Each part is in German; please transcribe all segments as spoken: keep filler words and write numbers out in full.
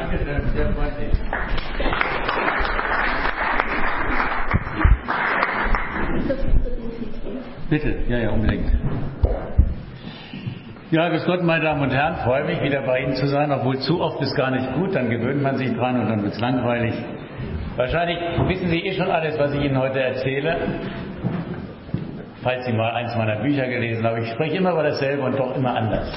Danke schön, sehr freundlich. Bitte, ja, ja, unbedingt. Ja, grüß Gott, meine Damen und Herren, freue mich, wieder bei Ihnen zu sein, obwohl zu oft ist gar nicht gut, dann gewöhnt man sich dran und dann wird es langweilig. Wahrscheinlich wissen Sie eh schon alles, was ich Ihnen heute erzähle, falls Sie mal eins meiner Bücher gelesen haben. Ich spreche immer über dasselbe und doch immer anders.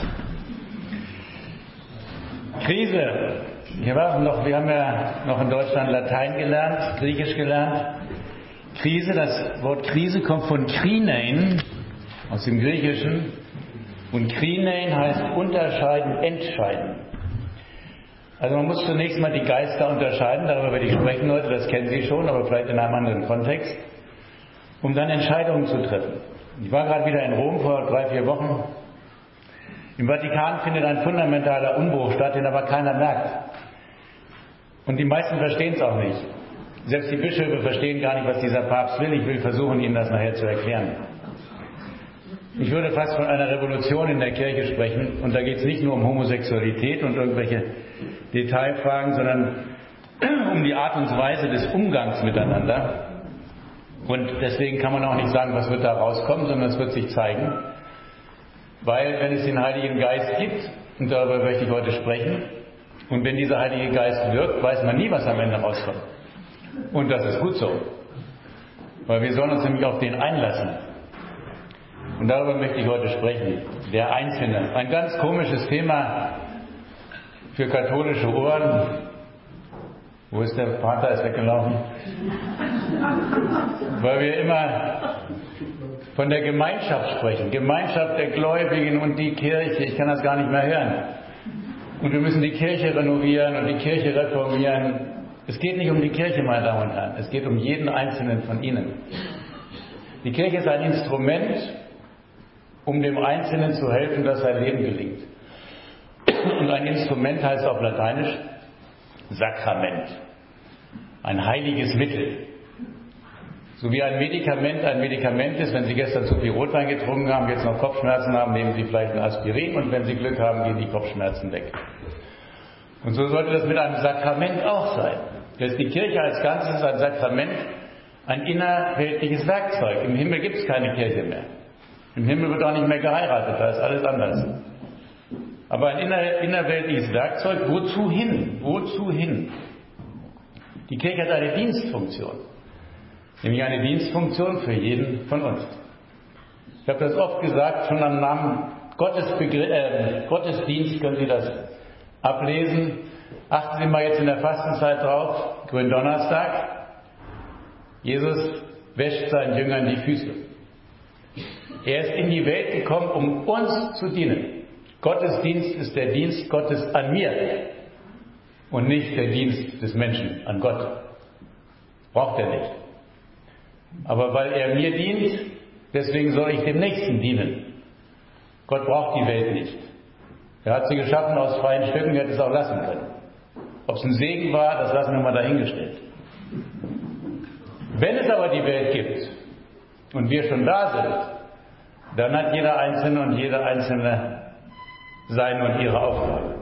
Krise. Wir, waren noch, wir haben ja noch in Deutschland Latein gelernt, Griechisch gelernt. Krise, das Wort Krise kommt von krinein, aus dem Griechischen. Und krinein heißt unterscheiden, entscheiden. Also man muss zunächst mal die Geister unterscheiden, darüber werde ich sprechen heute, das kennen Sie schon, aber vielleicht in einem anderen Kontext, um dann Entscheidungen zu treffen. Ich war gerade wieder in Rom vor drei, vier Wochen. Im Vatikan findet ein fundamentaler Umbruch statt, den aber keiner merkt. Und die meisten verstehen es auch nicht. Selbst die Bischöfe verstehen gar nicht, was dieser Papst will. Ich will versuchen, Ihnen das nachher zu erklären. Ich würde fast von einer Revolution in der Kirche sprechen. Und da geht es nicht nur um Homosexualität und irgendwelche Detailfragen, sondern um die Art und Weise des Umgangs miteinander. Und deswegen kann man auch nicht sagen, was wird da rauskommen, sondern es wird sich zeigen. Weil, wenn es den Heiligen Geist gibt, und darüber möchte ich heute sprechen, und wenn dieser Heilige Geist wirkt, weiß man nie, was am Ende rauskommt. Und das ist gut so. Weil wir sollen uns nämlich auf den einlassen. Und darüber möchte ich heute sprechen. Der Einzelne. Ein ganz komisches Thema für katholische Ohren. Wo ist der Vater? Ist weggelaufen. Weil wir immer von der Gemeinschaft sprechen. Gemeinschaft der Gläubigen und die Kirche. Ich kann das gar nicht mehr hören. Und wir müssen die Kirche renovieren und die Kirche reformieren. Es geht nicht um die Kirche, meine Damen und Herren. Es geht um jeden Einzelnen von Ihnen. Die Kirche ist ein Instrument, um dem Einzelnen zu helfen, dass sein Leben gelingt. Und ein Instrument heißt auf Lateinisch Sakrament. Ein heiliges Mittel. So wie ein Medikament ein Medikament ist, wenn Sie gestern zu viel Rotwein getrunken haben, jetzt noch Kopfschmerzen haben, nehmen Sie vielleicht ein Aspirin und wenn Sie Glück haben, gehen die Kopfschmerzen weg. Und so sollte das mit einem Sakrament auch sein. Dass die Kirche als Ganzes ein Sakrament, ein innerweltliches Werkzeug. Im Himmel gibt es keine Kirche mehr. Im Himmel wird auch nicht mehr geheiratet, da ist alles anders. Aber ein inner, innerweltliches Werkzeug, wozu hin? Wozu hin? Die Kirche hat eine Dienstfunktion. Nämlich eine Dienstfunktion für jeden von uns. Ich habe das oft gesagt, schon am Namen Gottesbegr- äh, Gottesdienst können Sie das ablesen. Achten Sie mal jetzt in der Fastenzeit drauf, Gründonnerstag. Jesus wäscht seinen Jüngern die Füße. Er ist in die Welt gekommen, um uns zu dienen. Gottesdienst ist der Dienst Gottes an mir und nicht der Dienst des Menschen an Gott. Braucht er nicht. Aber weil er mir dient, deswegen soll ich dem Nächsten dienen. Gott braucht die Welt nicht. Er hat sie geschaffen aus freien Stücken, er hätte es auch lassen können. Ob es ein Segen war, das lassen wir mal dahingestellt. Wenn es aber die Welt gibt und wir schon da sind, dann hat jeder Einzelne und jede Einzelne seine und ihre Aufgabe.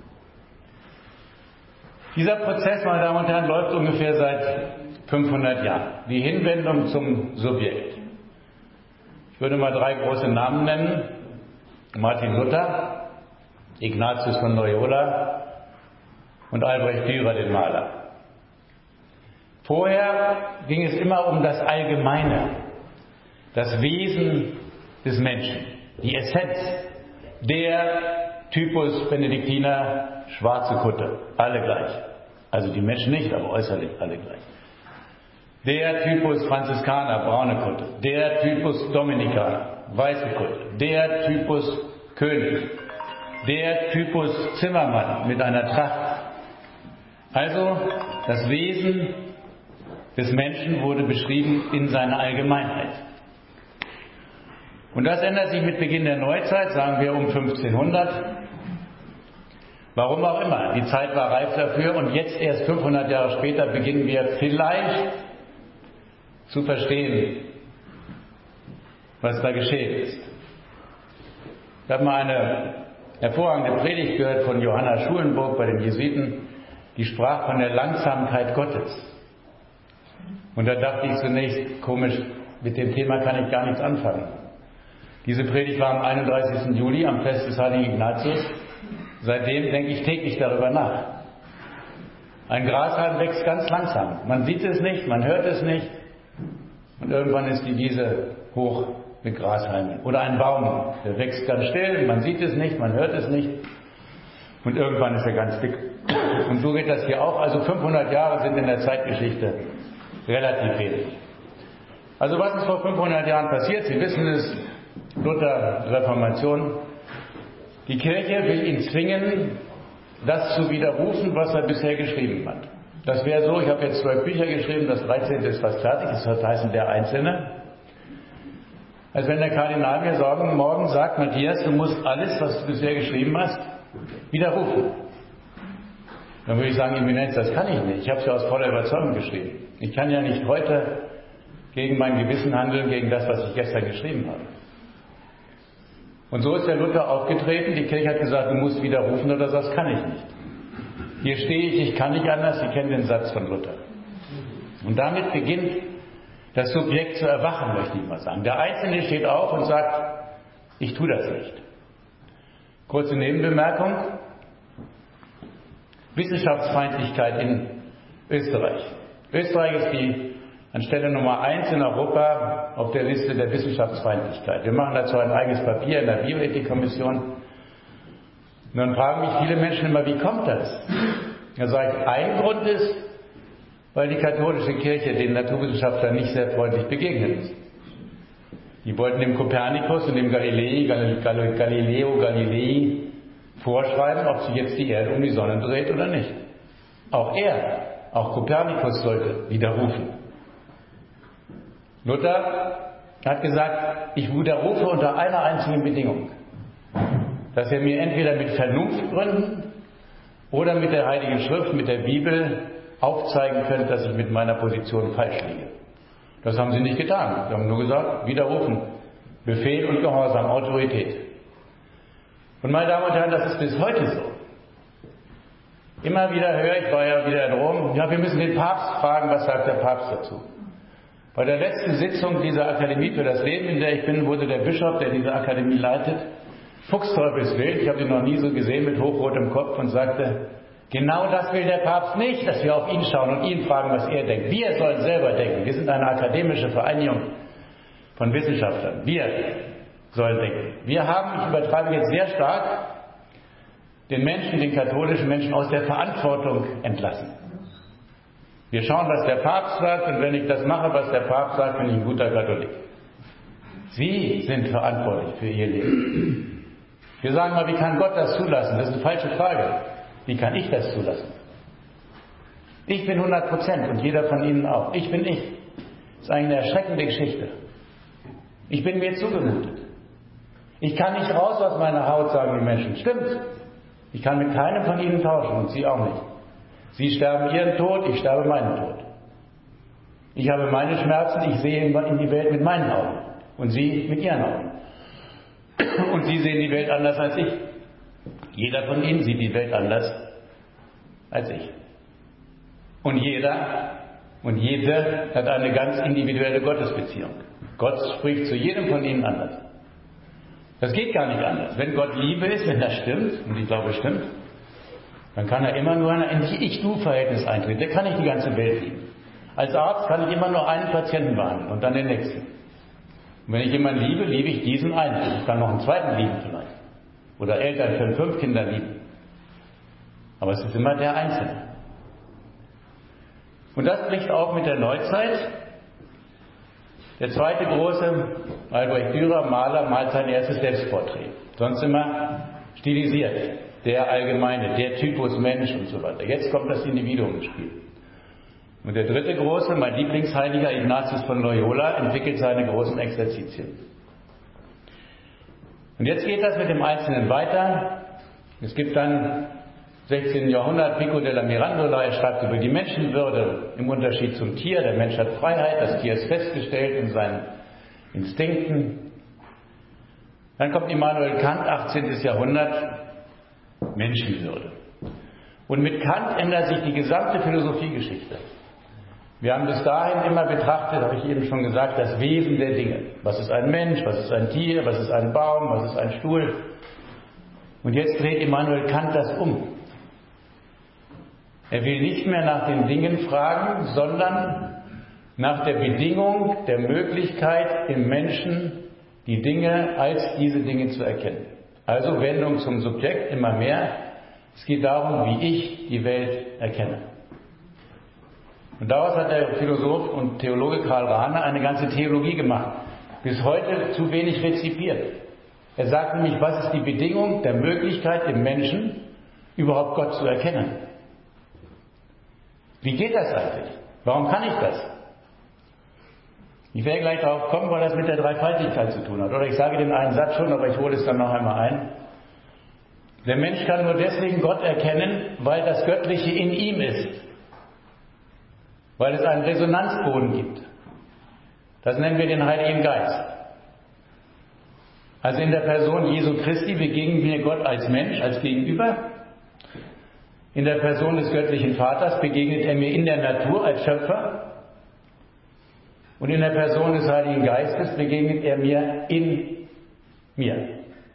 Dieser Prozess, meine Damen und Herren, läuft ungefähr seit fünfhundert Jahren. Die Hinwendung zum Subjekt. Ich würde mal drei große Namen nennen. Martin Luther, Ignatius von Loyola und Albrecht Dürer, den Maler. Vorher ging es immer um das Allgemeine, das Wesen des Menschen, die Essenz, der Typus Benediktiner, schwarze Kutte, alle gleich. Also die Menschen nicht, aber äußerlich alle gleich. Der Typus Franziskaner, braune Kutte. Der Typus Dominikaner, weiße Kutte. Der Typus König. Der Typus Zimmermann mit einer Tracht. Also das Wesen des Menschen wurde beschrieben in seiner Allgemeinheit. Und das ändert sich mit Beginn der Neuzeit, sagen wir um fünfzehnhundert. Warum auch immer. Die Zeit war reif dafür und jetzt erst fünfhundert Jahre später beginnen wir vielleicht zu verstehen, was da geschehen ist. Ich habe mal eine hervorragende Predigt gehört von Johanna Schulenburg bei den Jesuiten. die sprach von der Langsamkeit Gottes. Und da dachte ich zunächst, komisch, mit dem Thema kann ich gar nichts anfangen. Diese Predigt war am einunddreißigsten Juli, am Fest des heiligen Ignatius. Seitdem denke ich täglich darüber nach. Ein Grashalm wächst ganz langsam. Man sieht es nicht, man hört es nicht. Und irgendwann ist die Wiese hoch mit Grashalmen. Oder ein Baum, der wächst ganz still, man sieht es nicht, man hört es nicht. Und irgendwann ist er ganz dick. Und so geht das hier auch. Also fünfhundert Jahre sind in der Zeitgeschichte relativ wenig. Also was ist vor fünfhundert Jahren passiert? Sie wissen es, Luther, Reformation. Die Kirche will ihn zwingen, das zu widerrufen, was er bisher geschrieben hat. Das wäre so, ich habe jetzt zwölf Bücher geschrieben, das dreizehnte ist fast fertig, das hat heißen der Einzelne. Als wenn der Kardinal mir sagen, morgen sagt, Matthias, du musst alles, was du bisher geschrieben hast, widerrufen. Dann würde ich sagen, Eminenz, das kann ich nicht. Ich habe es ja aus voller Überzeugung geschrieben. Ich kann ja nicht heute gegen mein Gewissen handeln, gegen das, was ich gestern geschrieben habe. Und so ist der Luther aufgetreten. Die Kirche hat gesagt, du musst widerrufen, oder das kann ich nicht. Hier stehe ich, ich kann nicht anders. Sie kennen den Satz von Luther. Und damit beginnt das Subjekt zu erwachen, möchte ich mal sagen. Der Einzelne steht auf und sagt, ich tue das nicht. Kurze Nebenbemerkung. Wissenschaftsfeindlichkeit in Österreich. Österreich ist die an Stelle Nummer eins in Europa auf der Liste der Wissenschaftsfeindlichkeit. Wir machen dazu ein eigenes Papier in der Bioethikkommission. Und dann fragen mich viele Menschen immer, wie kommt das? Da sage ich, ein Grund ist, weil die katholische Kirche den Naturwissenschaftlern nicht sehr freundlich begegnet ist. Die wollten dem Kopernikus und dem Galilei, Galileo Galilei vorschreiben, ob sich jetzt die Erde um die Sonne dreht oder nicht. Auch er, auch Kopernikus sollte widerrufen. Luther hat gesagt, ich widerrufe unter einer einzigen Bedingung, dass er mir entweder mit Vernunftgründen oder mit der Heiligen Schrift, mit der Bibel aufzeigen könnte, dass ich mit meiner Position falsch liege. Das haben sie nicht getan. Sie haben nur gesagt, widerrufen. Befehl und Gehorsam, Autorität. Und meine Damen und Herren, das ist bis heute so. Immer wieder höre ich, war ja wieder in Rom, ja, wir müssen den Papst fragen, was sagt der Papst dazu? Bei der letzten Sitzung dieser Akademie für das Leben, in der ich bin, wurde der Bischof, der diese Akademie leitet, fuchsteufelswild, ich habe ihn noch nie so gesehen, mit hochrotem Kopf und sagte, genau das will der Papst nicht, dass wir auf ihn schauen und ihn fragen, was er denkt. Wir sollen selber denken. Wir sind eine akademische Vereinigung von Wissenschaftlern. Wir sollen denken. Wir haben, ich übertreibe jetzt sehr stark, den Menschen, den katholischen Menschen aus der Verantwortung entlassen. Wir schauen, was der Papst sagt, und wenn ich das mache, was der Papst sagt, bin ich ein guter Katholik. Sie sind verantwortlich für ihr Leben. Wir sagen mal, wie kann Gott das zulassen? Das ist eine falsche Frage. Wie kann ich das zulassen? Ich bin hundert Prozent und jeder von Ihnen auch. Ich bin ich. Das ist eine erschreckende Geschichte. Ich bin mir zugemutet. Ich kann nicht raus aus meiner Haut, sagen die Menschen. Stimmt. Ich kann mit keinem von Ihnen tauschen und Sie auch nicht. Sie sterben Ihren Tod, ich sterbe meinen Tod. Ich habe meine Schmerzen, ich sehe in die Welt mit meinen Augen und Sie mit Ihren Augen. Und Sie sehen die Welt anders als ich. Jeder von Ihnen sieht die Welt anders als ich. Und jeder und jede hat eine ganz individuelle Gottesbeziehung. Gott spricht zu jedem von Ihnen anders. Das geht gar nicht anders. Wenn Gott Liebe ist, wenn das stimmt, und ich glaube es stimmt, dann kann er immer nur in ein Ich-Du-Verhältnis eintreten. Der kann nicht die ganze Welt lieben. Als Arzt kann ich immer nur einen Patienten behandeln und dann den nächsten. Und wenn ich jemanden liebe, liebe ich diesen einen. Ich kann noch einen zweiten lieben vielleicht. Oder Eltern können fünf Kinder lieben. Aber es ist immer der Einzelne. Und das bricht auch mit der Neuzeit. Der zweite große, Albrecht Dürer, Maler, malt sein erstes Selbstporträt. Sonst immer stilisiert. Der Allgemeine, der Typus Mensch und so weiter. Jetzt kommt das Individuum ins Spiel. Und der dritte große, mein Lieblingsheiliger Ignatius von Loyola, entwickelt seine großen Exerzitien. Und jetzt geht das mit dem Einzelnen weiter. Es gibt dann sechzehnten Jahrhundert Pico della Mirandola, er schreibt über die Menschenwürde im Unterschied zum Tier. Der Mensch hat Freiheit, das Tier ist festgestellt in seinen Instinkten. Dann kommt Immanuel Kant, achtzehnten Jahrhundert, Menschenwürde. Und mit Kant ändert sich die gesamte Philosophiegeschichte. Wir haben bis dahin immer betrachtet, habe ich eben schon gesagt, das Wesen der Dinge. Was ist ein Mensch, was ist ein Tier, was ist ein Baum, was ist ein Stuhl? Und jetzt dreht Immanuel Kant das um. Er will nicht mehr nach den Dingen fragen, sondern nach der Bedingung, der Möglichkeit im Menschen, die Dinge als diese Dinge zu erkennen. Also Wendung zum Subjekt immer mehr. Es geht darum, wie ich die Welt erkenne. Und daraus hat der Philosoph und Theologe Karl Rahner eine ganze Theologie gemacht. Bis heute zu wenig rezipiert. Er sagt nämlich, was ist die Bedingung der Möglichkeit im Menschen, überhaupt Gott zu erkennen? Wie geht das eigentlich? Warum kann ich das? Ich werde gleich darauf kommen, weil das mit der Dreifaltigkeit zu tun hat. Oder ich sage den einen Satz schon, aber ich hole es dann noch einmal ein. Der Mensch kann nur deswegen Gott erkennen, weil das Göttliche in ihm ist. Weil es einen Resonanzboden gibt. Das nennen wir den Heiligen Geist. Also in der Person Jesu Christi begegnen wir Gott als Mensch, als Gegenüber. In der Person des göttlichen Vaters begegnet er mir in der Natur als Schöpfer. Und in der Person des Heiligen Geistes begegnet er mir in mir.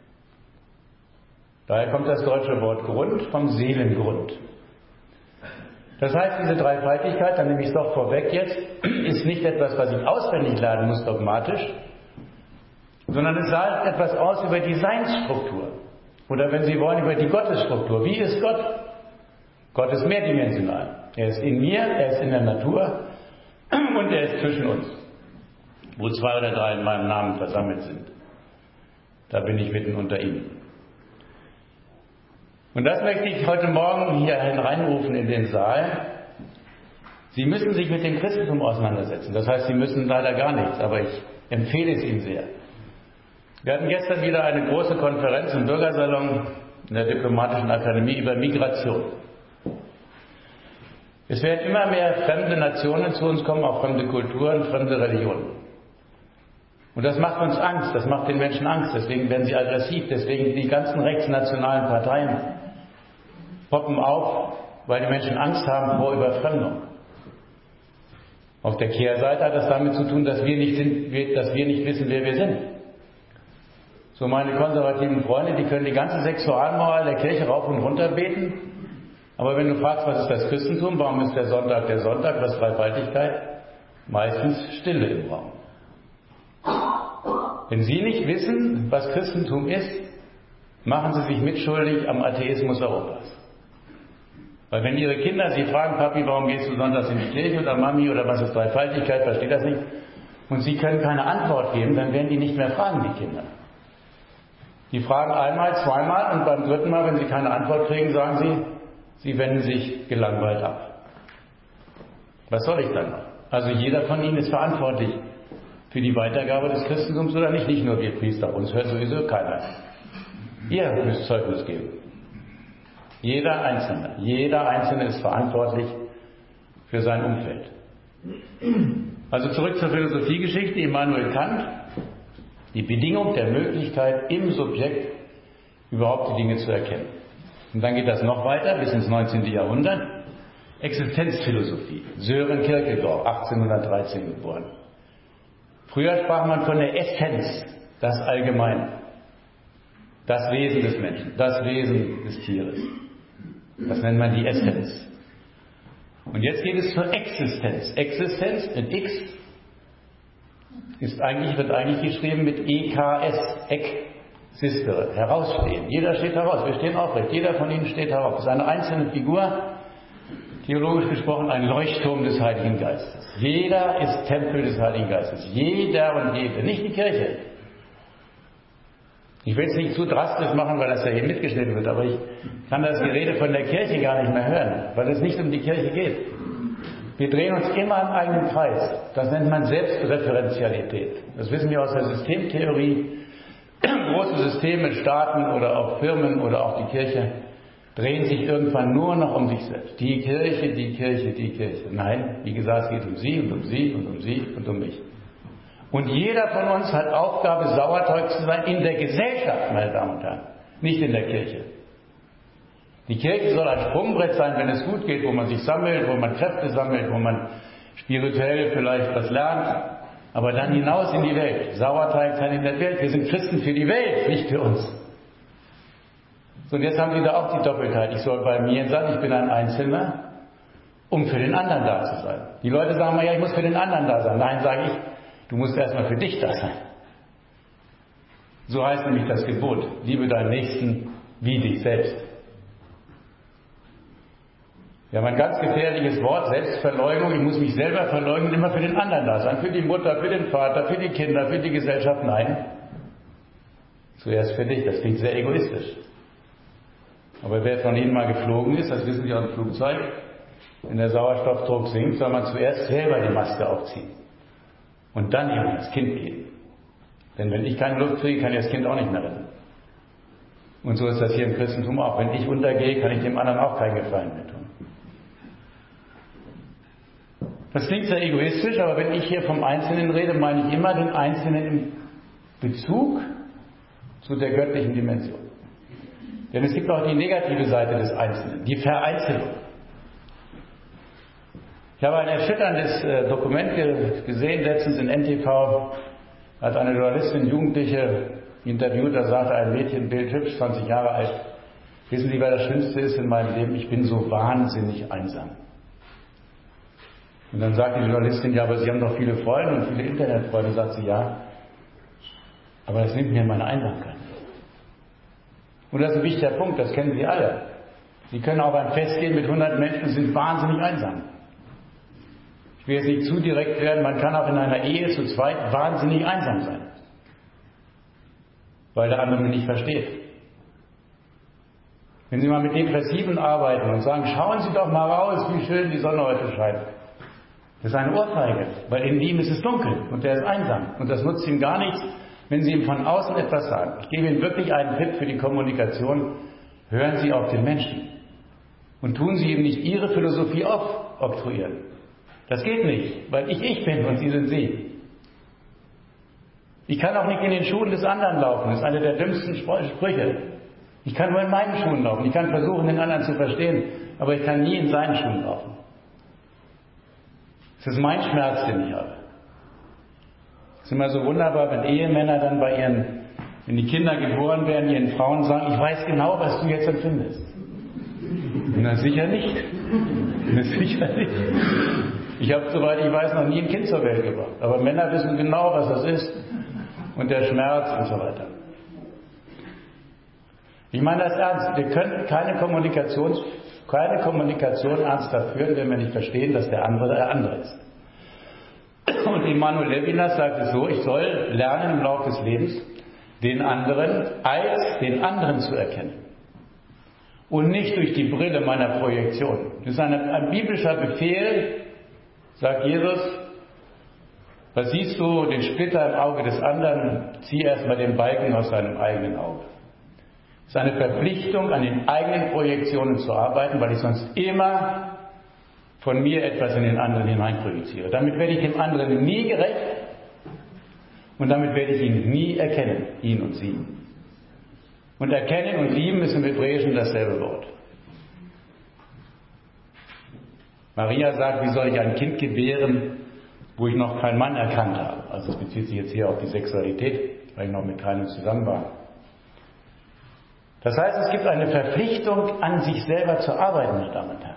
Daher kommt das deutsche Wort Grund vom Seelengrund. Das heißt, diese Dreifaltigkeit, dann nehme ich es doch vorweg jetzt, ist nicht etwas, was ich auswendig lernen muss dogmatisch, sondern es sagt etwas aus über die Seinsstruktur. Oder wenn Sie wollen, über die Gottesstruktur. Wie ist Gott? Gott ist mehrdimensional. Er ist in mir, er ist in der Natur und er ist zwischen uns. Wo zwei oder drei in meinem Namen versammelt sind. Da bin ich mitten unter ihnen. Und das möchte ich heute Morgen hier hineinrufen in den Saal. Sie müssen sich mit dem Christentum auseinandersetzen. Das heißt, Sie müssen leider gar nichts, aber ich empfehle es Ihnen sehr. Wir hatten gestern wieder eine große Konferenz im Bürgersalon in der Diplomatischen Akademie über Migration. Es werden immer mehr fremde Nationen zu uns kommen, auch fremde Kulturen, fremde Religionen. Und das macht uns Angst, das macht den Menschen Angst, deswegen werden sie aggressiv, deswegen die ganzen rechtsnationalen Parteien poppen auf, weil die Menschen Angst haben vor Überfremdung. Auf der Kehrseite hat das damit zu tun, dass wir nicht, sind, dass wir nicht wissen, wer wir sind. So meine konservativen Freunde, die können die ganze Sexualmoral der Kirche rauf und runter beten, aber wenn du fragst, was ist das Christentum, warum ist der Sonntag der Sonntag, was ist Dreifaltigkeit? Meistens Stille im Raum. Wenn Sie nicht wissen, was Christentum ist, machen Sie sich mitschuldig am Atheismus Europas. Weil wenn Ihre Kinder Sie fragen, Papi, warum gehst du sonntags in die Kirche, oder Mami, oder was ist Dreifaltigkeit, versteht das nicht, und Sie können keine Antwort geben, dann werden die nicht mehr fragen, die Kinder. Die fragen einmal, zweimal und beim dritten Mal, wenn sie keine Antwort kriegen, sagen sie, sie wenden sich gelangweilt ab. Was soll ich dann noch? Also jeder von Ihnen ist verantwortlich für die Weitergabe des Christentums oder nicht? Nicht nur wir Priester, uns hört sowieso keiner. Ihr müsst Zeugnis geben. Jeder Einzelne. Jeder Einzelne ist verantwortlich für sein Umfeld. Also zurück zur Philosophiegeschichte. Immanuel Kant. Die Bedingung der Möglichkeit, im Subjekt überhaupt die Dinge zu erkennen. Und dann geht das noch weiter bis ins neunzehnte Jahrhundert. Existenzphilosophie. Sören Kierkegaard, achtzehnhundertdreizehn geboren. Früher sprach man von der Essenz, das Allgemeine, das Wesen des Menschen, das Wesen des Tieres. Das nennt man die Essenz. Und jetzt geht es zur Existenz. Existenz mit X ist eigentlich, wird eigentlich geschrieben mit E K S, Existere, herausstehen. Jeder steht heraus, wir stehen aufrecht, jeder von Ihnen steht heraus. Das ist eine einzelne Figur, theologisch gesprochen ein Leuchtturm des Heiligen Geistes. Jeder ist Tempel des Heiligen Geistes. Jeder und jede, nicht die Kirche. Ich will es nicht zu drastisch machen, weil das ja hier mitgeschnitten wird, aber ich kann das Gerede von der Kirche gar nicht mehr hören, weil es nicht um die Kirche geht. Wir drehen uns immer im eigenen Kreis. Das nennt man Selbstreferenzialität. Das wissen wir aus der Systemtheorie. Große Systeme, Staaten oder auch Firmen oder auch die Kirche drehen sich irgendwann nur noch um sich selbst. Die Kirche, die Kirche, die Kirche. Nein, wie gesagt, es geht um Sie und um Sie und um Sie und um mich. Und jeder von uns hat Aufgabe, Sauerteig zu sein in der Gesellschaft, meine Damen und Herren, nicht in der Kirche. Die Kirche soll ein Sprungbrett sein, wenn es gut geht, wo man sich sammelt, wo man Kräfte sammelt, wo man spirituell vielleicht was lernt, aber dann hinaus in die Welt. Sauerteig sein in der Welt. Wir sind Christen für die Welt, nicht für uns. So, und jetzt haben Sie da auch die Doppeltheit. Ich soll bei mir sein, ich bin ein Einzelner, um für den anderen da zu sein. Die Leute sagen mal, ja, ich muss für den anderen da sein. Nein, sage ich, du musst erstmal für dich da sein. So heißt nämlich das Gebot. Liebe deinen Nächsten wie dich selbst. Wir haben ein ganz gefährliches Wort, Selbstverleugnung. Ich muss mich selber verleugnen, immer für den anderen da sein. Für die Mutter, für den Vater, für die Kinder, für die Gesellschaft. Nein. Zuerst für dich. Das klingt sehr egoistisch. Aber wer von Ihnen mal geflogen ist, das wissen Sie aus dem Flugzeug, wenn der Sauerstoffdruck sinkt, soll man zuerst selber die Maske aufziehen. Und dann eben das Kind gehen. Denn wenn ich keine Luft kriege, kann ich das Kind auch nicht mehr retten. Und so ist das hier im Christentum auch. Wenn ich untergehe, kann ich dem anderen auch keinen Gefallen mehr tun. Das klingt sehr egoistisch, aber wenn ich hier vom Einzelnen rede, meine ich immer den Einzelnen im Bezug zu der göttlichen Dimension. Denn es gibt auch die negative Seite des Einzelnen, die Vereinzelung. Ich habe ein erschütterndes äh, Dokument ge- gesehen, letztens in N T V, hat eine Journalistin, Jugendliche interviewt, da sagte ein Mädchen, bildhübsch, zwanzig Jahre alt, wissen Sie, wer das Schlimmste ist in meinem Leben? Ich bin so wahnsinnig einsam. Und dann sagt die Journalistin, ja, aber Sie haben doch viele Freunde und viele Internetfreunde. Sagt sie, ja, aber das nimmt mir meine Einsamkeit. Und das ist ein wichtiger Punkt, das kennen Sie alle. Sie können auch beim Fest gehen mit hundert Menschen und sind wahnsinnig einsam. Ich will jetzt nicht zu direkt werden, man kann auch in einer Ehe zu zweit wahnsinnig einsam sein. Weil der andere mich nicht versteht. Wenn Sie mal mit Depressiven arbeiten und sagen, schauen Sie doch mal raus, wie schön die Sonne heute scheint. Das ist eine Ohrfeige, weil in ihm ist es dunkel und der ist einsam. Und das nutzt ihm gar nichts, wenn Sie ihm von außen etwas sagen. Ich gebe Ihnen wirklich einen Tipp für die Kommunikation. Hören Sie auf den Menschen. Und tun Sie ihm nicht Ihre Philosophie aufoktroyieren. Das geht nicht, weil ich ich bin und Sie sind Sie. Ich kann auch nicht in den Schuhen des anderen laufen. Das ist einer der dümmsten Sprüche. Ich kann nur in meinen Schuhen laufen. Ich kann versuchen, den anderen zu verstehen, aber ich kann nie in seinen Schuhen laufen. Das ist mein Schmerz, den ich habe. Es ist immer so wunderbar, wenn Ehemänner dann bei ihren, wenn die Kinder geboren werden, ihren Frauen sagen, ich weiß genau, was du jetzt empfindest. Na sicher nicht. Na sicher nicht. Ich habe, soweit ich weiß, noch nie ein Kind zur Welt gebracht. Aber Männer wissen genau, was das ist. Und der Schmerz und so weiter. Ich meine das ernst. Wir können keine Kommunikation, keine Kommunikation ernster führen, wenn wir nicht verstehen, dass der andere der andere ist. Und Emmanuel Levinas sagt es so, ich soll lernen im Laufe des Lebens, den anderen als den anderen zu erkennen. Und nicht durch die Brille meiner Projektion. Das ist ein, ein biblischer Befehl, sagt Jesus, was siehst du, den Splitter im Auge des anderen, zieh erstmal den Balken aus deinem eigenen Auge. Es ist eine Verpflichtung, an den eigenen Projektionen zu arbeiten, weil ich sonst immer von mir etwas in den anderen hineinprojiziere. Damit werde ich dem anderen nie gerecht und damit werde ich ihn nie erkennen, ihn und sie. Und erkennen und lieben ist im Hebräischen dasselbe Wort. Maria sagt, wie soll ich ein Kind gebären, wo ich noch keinen Mann erkannt habe. Also es bezieht sich jetzt hier auf die Sexualität, weil ich noch mit keinem zusammen war. Das heißt, es gibt eine Verpflichtung, an sich selber zu arbeiten, meine Damen und Herren.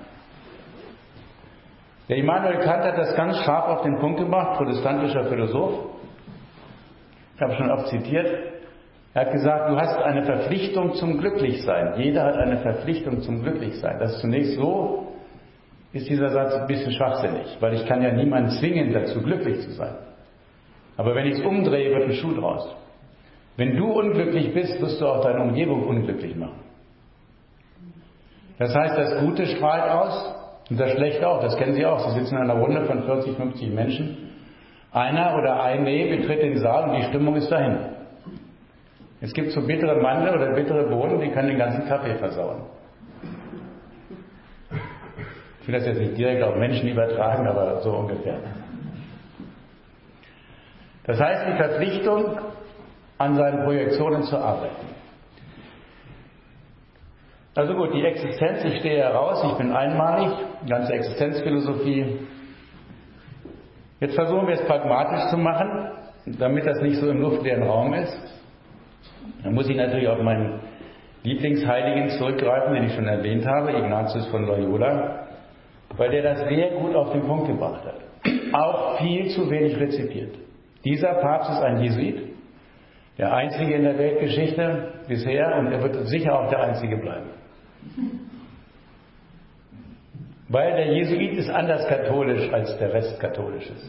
Der Immanuel Kant hat das ganz scharf auf den Punkt gebracht, protestantischer Philosoph. Ich habe schon oft zitiert. Er hat gesagt, du hast eine Verpflichtung zum Glücklichsein. Jeder hat eine Verpflichtung zum Glücklichsein. Das ist zunächst so, ist dieser Satz ein bisschen schwachsinnig, weil ich kann ja niemanden zwingen, dazu glücklich zu sein. Aber wenn ich es umdrehe, wird ein Schuh draus. Wenn du unglücklich bist, wirst du auch deine Umgebung unglücklich machen. Das heißt, das Gute strahlt aus und das Schlechte auch. Das kennen Sie auch. Sie sitzen in einer Runde von vierzig, fünfzig Menschen. Einer oder eine betritt den Saal und die Stimmung ist dahin. Es gibt so bittere Mandel oder bittere Bohnen, die können den ganzen Kaffee versauen. Ich will das jetzt nicht direkt auf Menschen übertragen, aber so ungefähr. Das heißt, die Verpflichtung, an seinen Projektionen zu arbeiten. Also gut, die Existenz, ich stehe heraus, ich bin einmalig, ganze Existenzphilosophie. Jetzt versuchen wir es pragmatisch zu machen, damit das nicht so im luftleeren Raum ist. Dann muss ich natürlich auf meinen Lieblingsheiligen zurückgreifen, den ich schon erwähnt habe, Ignatius von Loyola, weil der das sehr gut auf den Punkt gebracht hat. Auch viel zu wenig rezipiert. Dieser Papst ist ein Jesuit, der einzige in der Weltgeschichte bisher, und er wird sicher auch der einzige bleiben. Weil der Jesuit ist anders katholisch als der Rest katholisch ist.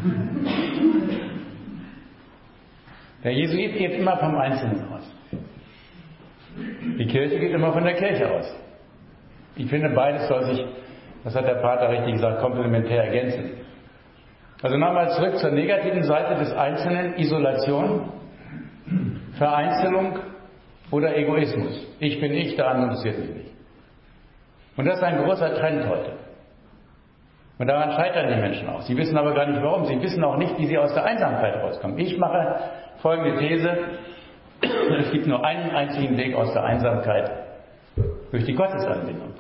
Der Jesuit geht immer vom Einzelnen aus. Die Kirche geht immer von der Kirche aus. Ich finde, beides soll sich, das hat der Pater richtig gesagt, komplementär ergänzen. Also nochmal zurück zur negativen Seite des Einzelnen: Isolation, Vereinzelung oder Egoismus. Ich bin ich, der andere interessiert mich nicht. Und das ist ein großer Trend heute. Und daran scheitern die Menschen auch. Sie wissen aber gar nicht warum. Sie wissen auch nicht, wie sie aus der Einsamkeit rauskommen. Ich mache folgende These: Es gibt nur einen einzigen Weg aus der Einsamkeit: durch die Gottesanbindung.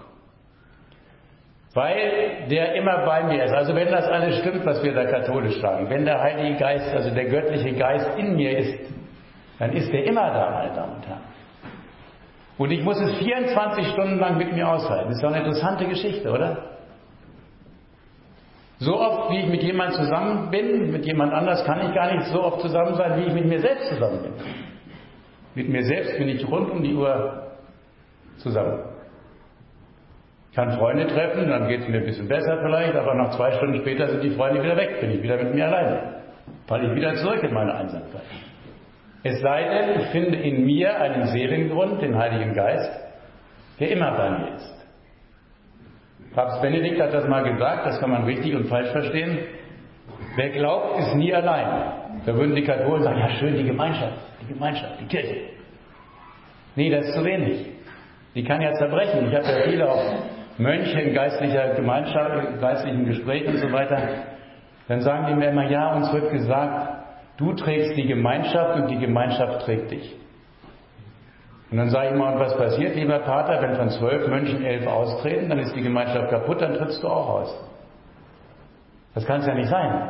Weil der immer bei mir ist. Also wenn das alles stimmt, was wir da katholisch sagen, wenn der Heilige Geist, also der göttliche Geist in mir ist, dann ist der immer da, meine Damen und Herren. Und ich muss es vierundzwanzig Stunden lang mit mir aushalten. Das ist doch eine interessante Geschichte, oder? So oft, wie ich mit jemandem zusammen bin, mit jemand anders kann ich gar nicht so oft zusammen sein, wie ich mit mir selbst zusammen bin. Mit mir selbst bin ich rund um die Uhr zusammen. Ich kann Freunde treffen, dann geht es mir ein bisschen besser vielleicht, aber nach zwei Stunden später sind die Freunde wieder weg, bin ich wieder mit mir alleine. Falle ich wieder zurück in meine Einsamkeit. Es sei denn, ich finde in mir einen Seelengrund, den Heiligen Geist, der immer bei mir ist. Papst Benedikt hat das mal gesagt, das kann man richtig und falsch verstehen. Wer glaubt, ist nie allein. Da würden die Katholiken sagen: Ja, schön, die Gemeinschaft, die Gemeinschaft, die Kirche. Nee, das ist zu wenig. Die kann ja zerbrechen. Ich habe ja viele auch Mönche in geistlicher Gemeinschaft, in geistlichen Gesprächen und so weiter. Dann sagen die mir immer: Ja, uns wird gesagt, du trägst die Gemeinschaft und die Gemeinschaft trägt dich. Und dann sage ich mal: Und was passiert, lieber Pater, wenn von zwölf Mönchen elf austreten, dann ist die Gemeinschaft kaputt, dann trittst du auch aus. Das kann es ja nicht sein.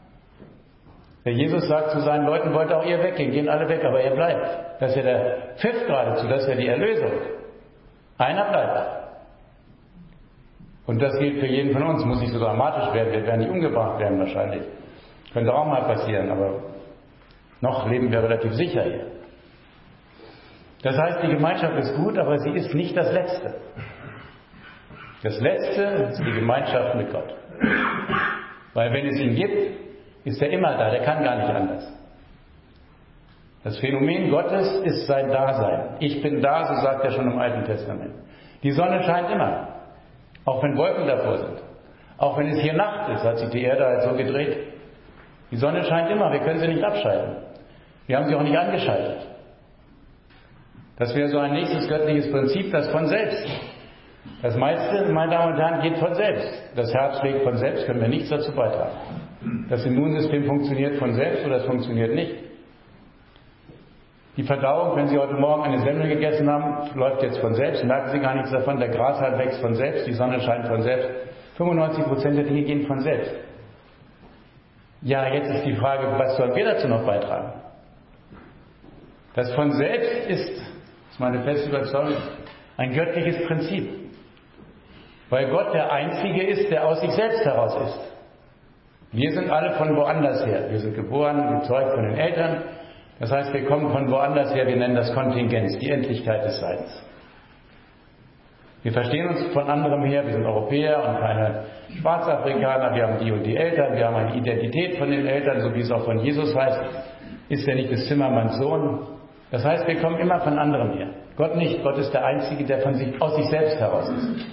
Der Jesus sagt zu seinen Leuten: Wollt auch ihr weggehen, gehen alle weg, aber ihr bleibt. Das ist ja der Pfiff geradezu, das ist ja die Erlösung. Einer bleibt. Und das gilt für jeden von uns. Muss nicht so dramatisch werden, wir werden nicht umgebracht werden wahrscheinlich. Könnte auch mal passieren, aber noch leben wir relativ sicher hier. Das heißt, die Gemeinschaft ist gut, aber sie ist nicht das Letzte. Das Letzte ist die Gemeinschaft mit Gott. Weil wenn es ihn gibt, ist er immer da, der kann gar nicht anders. Das Phänomen Gottes ist sein Dasein. Ich bin da, so sagt er schon im Alten Testament. Die Sonne scheint immer, auch wenn Wolken davor sind. Auch wenn es hier Nacht ist, hat sich die Erde halt so gedreht. Die Sonne scheint immer, wir können sie nicht abschalten. Wir haben sie auch nicht angeschaltet. Das wäre so ein nächstes göttliches Prinzip, das von selbst. Das meiste, meine Damen und Herren, geht von selbst. Das Herz schlägt von selbst, können wir nichts dazu beitragen. Das Immunsystem funktioniert von selbst oder es funktioniert nicht. Die Verdauung, wenn Sie heute Morgen eine Semmel gegessen haben, läuft jetzt von selbst, merken Sie gar nichts davon. Der Grashalm wächst von selbst, die Sonne scheint von selbst. fünfundneunzig Prozent der Dinge gehen von selbst. Ja, jetzt ist die Frage, was sollen wir dazu noch beitragen? Das von selbst ist, das ist meine feste Überzeugung, ein göttliches Prinzip. Weil Gott der Einzige ist, der aus sich selbst heraus ist. Wir sind alle von woanders her. Wir sind geboren, gezeugt von den Eltern. Das heißt, wir kommen von woanders her, wir nennen das Kontingenz, die Endlichkeit des Seins. Wir verstehen uns von anderem her, wir sind Europäer und keine Schwarzafrikaner, wir haben die und die Eltern, wir haben eine Identität von den Eltern, so wie es auch von Jesus heißt, ist er nicht des Zimmermanns Sohn. Das heißt, wir kommen immer von anderem her. Gott nicht, Gott ist der Einzige, der von sich, aus sich selbst heraus ist.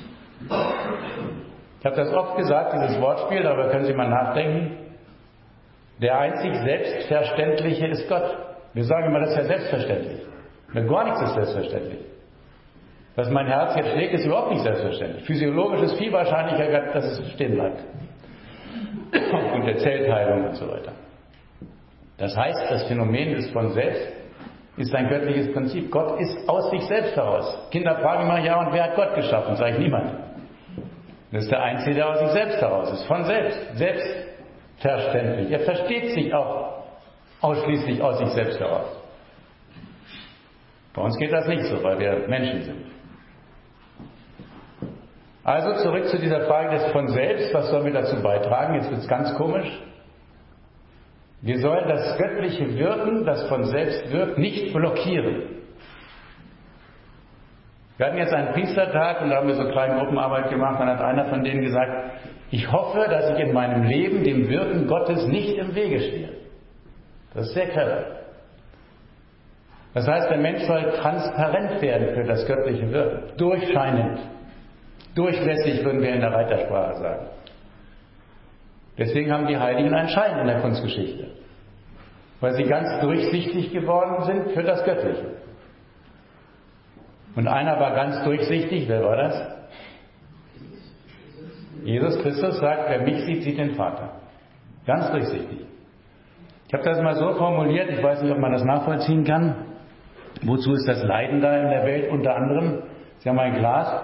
Ich habe das oft gesagt, dieses Wortspiel, darüber können Sie mal nachdenken. Der einzig Selbstverständliche ist Gott. Wir sagen immer, das ist ja selbstverständlich. Aber gar nichts ist selbstverständlich. Dass mein Herz jetzt schlägt, ist überhaupt nicht selbstverständlich. Physiologisch ist viel wahrscheinlicher, dass es stehen bleibt. Und der Zellteilung und so weiter. Das heißt, das Phänomen ist von selbst. ist ein göttliches Prinzip. Gott ist aus sich selbst heraus. Kinder fragen immer, ja, und wer hat Gott geschaffen? Sage ich, niemand. Das ist der Einzige, der aus sich selbst heraus ist. Von selbst. Selbstverständlich. Er versteht sich auch ausschließlich aus sich selbst heraus. Bei uns geht das nicht so, weil wir Menschen sind. Also zurück zu dieser Frage des von selbst. Was sollen wir dazu beitragen? Jetzt wird es ganz komisch. Wir sollen das göttliche Wirken, das von selbst wirkt, nicht blockieren. Wir hatten jetzt einen Priestertag und da haben wir so kleine Gruppenarbeit gemacht. Dann hat einer von denen gesagt, ich hoffe, dass ich in meinem Leben dem Wirken Gottes nicht im Wege stehe. Das ist sehr clever. Das heißt, der Mensch soll transparent werden für das göttliche Wirken. Durchscheinend. Durchlässig, würden wir in der Reitersprache sagen. Deswegen haben die Heiligen einen Schein in der Kunstgeschichte. Weil sie ganz durchsichtig geworden sind für das Göttliche. Und einer war ganz durchsichtig, wer war das? Jesus Christus sagt, wer mich sieht, sieht den Vater. Ganz durchsichtig. Ich habe das mal so formuliert, ich weiß nicht, ob man das nachvollziehen kann. Wozu ist das Leiden da in der Welt unter anderem? Sie haben ein Glas,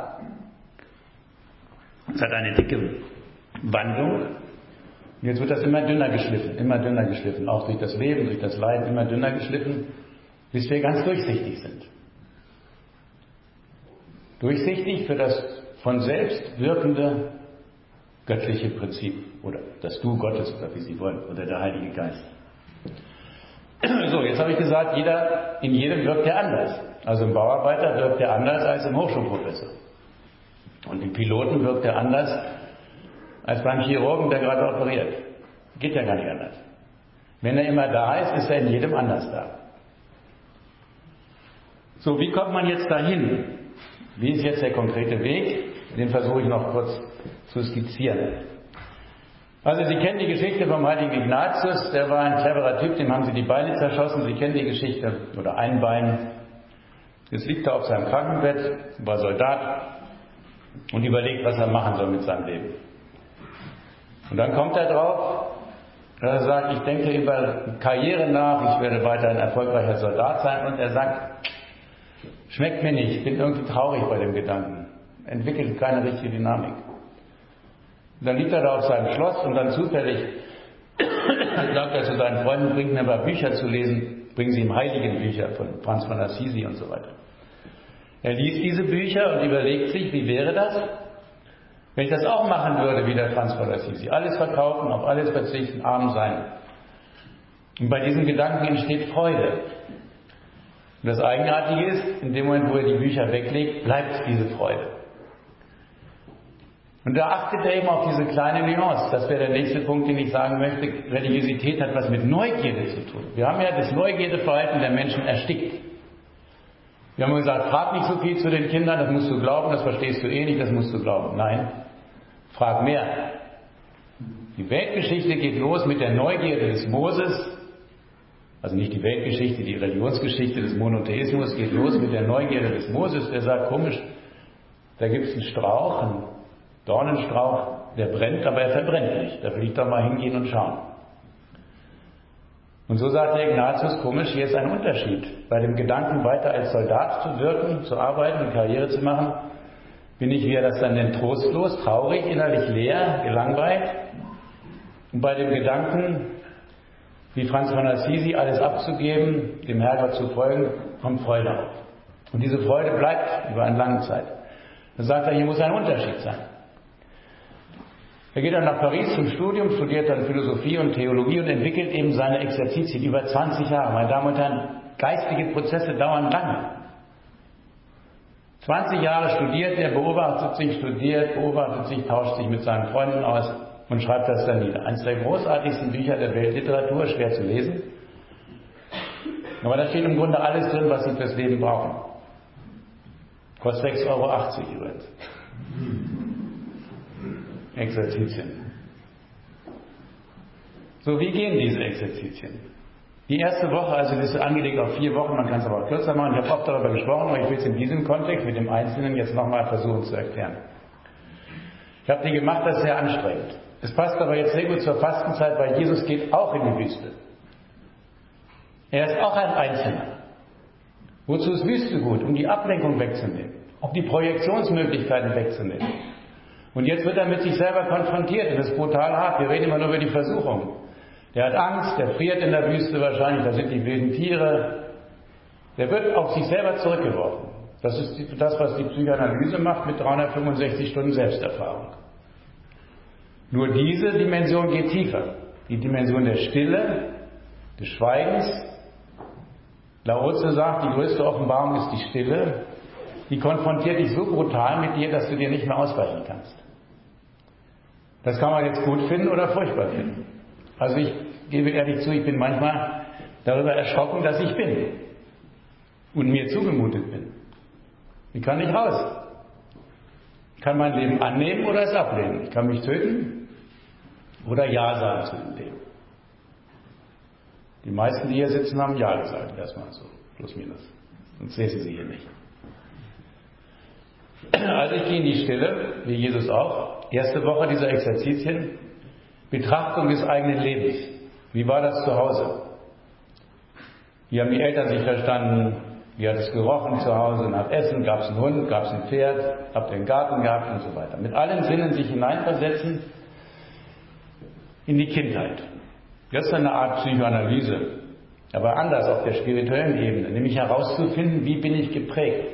es hat eine dicke Wandung. Und jetzt wird das immer dünner geschliffen, immer dünner geschliffen, auch durch das Leben, durch das Leiden immer dünner geschliffen, bis wir ganz durchsichtig sind. Durchsichtig für das von selbst wirkende göttliche Prinzip oder das Du Gottes oder wie Sie wollen oder der Heilige Geist. So, jetzt habe ich gesagt, jeder, in jedem wirkt er anders. Also im Bauarbeiter wirkt er anders als im Hochschulprofessor. Und im Piloten wirkt er anders als beim Chirurgen, der gerade operiert. Geht ja gar nicht anders. Wenn er immer da ist, ist er in jedem anders da. So, wie kommt man jetzt dahin? Wie ist jetzt der konkrete Weg? Den versuche ich noch kurz zu skizzieren. Also Sie kennen die Geschichte vom heiligen Ignatius, der war ein cleverer Typ, dem haben sie die Beine zerschossen. Sie kennen die Geschichte, oder ein Bein. Jetzt liegt er auf seinem Krankenbett, war Soldat und überlegt, was er machen soll mit seinem Leben. Und dann kommt er drauf, dass er sagt, ich denke über Karriere nach, ich werde weiter ein erfolgreicher Soldat sein. Und er sagt, schmeckt mir nicht, bin irgendwie traurig bei dem Gedanken, entwickelt keine richtige Dynamik. Und dann liegt er da auf seinem Schloss und dann zufällig sagt er zu seinen Freunden, bringt mir mal Bücher zu lesen, bringen sie ihm heilige Bücher von Franz von Assisi und so weiter. Er liest diese Bücher und überlegt sich, wie wäre das, wenn ich das auch machen würde wie der Franz von Assisi. Alles verkaufen, auf alles verzichten, arm sein. Und bei diesem Gedanken entsteht Freude. Und das Eigenartige ist, in dem Moment, wo er die Bücher weglegt, bleibt diese Freude. Und da achtet er eben auf diese kleine Nuance. Das wäre der nächste Punkt, den ich sagen möchte. Religiosität hat was mit Neugierde zu tun. Wir haben ja das Neugierdeverhalten der Menschen erstickt. Wir haben gesagt, frag nicht so viel zu den Kindern, das musst du glauben, das verstehst du eh nicht, das musst du glauben. Nein, frag mehr. Die Weltgeschichte geht los mit der Neugierde des Moses. Also nicht die Weltgeschichte, die Religionsgeschichte des Monotheismus geht los mit der Neugierde des Moses, der sagt, komisch, da gibt es einen Strauch, einen Dornenstrauch, der brennt, aber er verbrennt nicht. Da will ich doch mal hingehen und schauen. Und so sagt der Ignatius, komisch, hier ist ein Unterschied. Bei dem Gedanken, weiter als Soldat zu wirken, zu arbeiten und Karriere zu machen, bin ich, wie er das dann nennt, trostlos, traurig, innerlich leer, gelangweilt. Und bei dem Gedanken, wie Franz von Assisi, alles abzugeben, dem Herrgott zu folgen, kommt Freude auf. Und diese Freude bleibt über eine lange Zeit. Dann sagt er, hier muss ein Unterschied sein. Er geht dann nach Paris zum Studium, studiert dann Philosophie und Theologie und entwickelt eben seine Exerzitien über zwanzig Jahre. Meine Damen und Herren, geistige Prozesse dauern lange. zwanzig Jahre studiert er, beobachtet sich, studiert, beobachtet sich, tauscht sich mit seinen Freunden aus und schreibt das dann nieder. Eines der großartigsten Bücher der Weltliteratur, schwer zu lesen. Aber da steht im Grunde alles drin, was Sie fürs Leben brauchen. Kostet sechs Euro achtzig übrigens. Exerzitien. So, wie gehen diese Exerzitien? Die erste Woche, also das ist angelegt auf vier Wochen, man kann es aber auch kürzer machen. Ich habe oft darüber gesprochen, aber ich will es in diesem Kontext mit dem Einzelnen jetzt nochmal versuchen zu erklären. Ich habe die gemacht, das ist sehr anstrengend. Es passt aber jetzt sehr gut zur Fastenzeit, weil Jesus geht auch in die Wüste. Er ist auch ein Einzelner. Wozu ist Wüstengut? Um die Ablenkung wegzunehmen, um die Projektionsmöglichkeiten wegzunehmen. Und jetzt wird er mit sich selber konfrontiert und das ist brutal hart. Wir reden immer nur über die Versuchung. Der hat Angst, der friert in der Wüste wahrscheinlich, da sind die wilden Tiere. Der wird auf sich selber zurückgeworfen. Das ist das, was die Psychoanalyse macht mit dreihundertfünfundsechzig Stunden Selbsterfahrung. Nur diese Dimension geht tiefer. Die Dimension der Stille, des Schweigens. Lao Tzu sagt, die größte Offenbarung ist die Stille. Die konfrontiert dich so brutal mit dir, dass du dir nicht mehr ausweichen kannst. Das kann man jetzt gut finden oder furchtbar finden. Also ich gebe ehrlich zu, ich bin manchmal darüber erschrocken, dass ich bin und mir zugemutet bin. Ich kann nicht raus. Ich kann mein Leben annehmen oder es ablehnen. Ich kann mich töten oder Ja sagen zu dem Leben. Die meisten, die hier sitzen, haben Ja gesagt, erstmal so, plus minus. Sonst sehe ich sie hier nicht. Also ich gehe in die Stille, wie Jesus auch. Erste Woche dieser Exerzitien. Betrachtung des eigenen Lebens. Wie war das zu Hause? Wie haben die Eltern sich verstanden? Wie hat es gerochen zu Hause nach Essen? Gab es einen Hund? Gab es ein Pferd? Habt ihr einen Garten gehabt? Und so weiter. Mit allen Sinnen sich hineinversetzen in die Kindheit. Das ist eine Art Psychoanalyse. Aber anders auf der spirituellen Ebene. Nämlich herauszufinden, wie bin ich geprägt?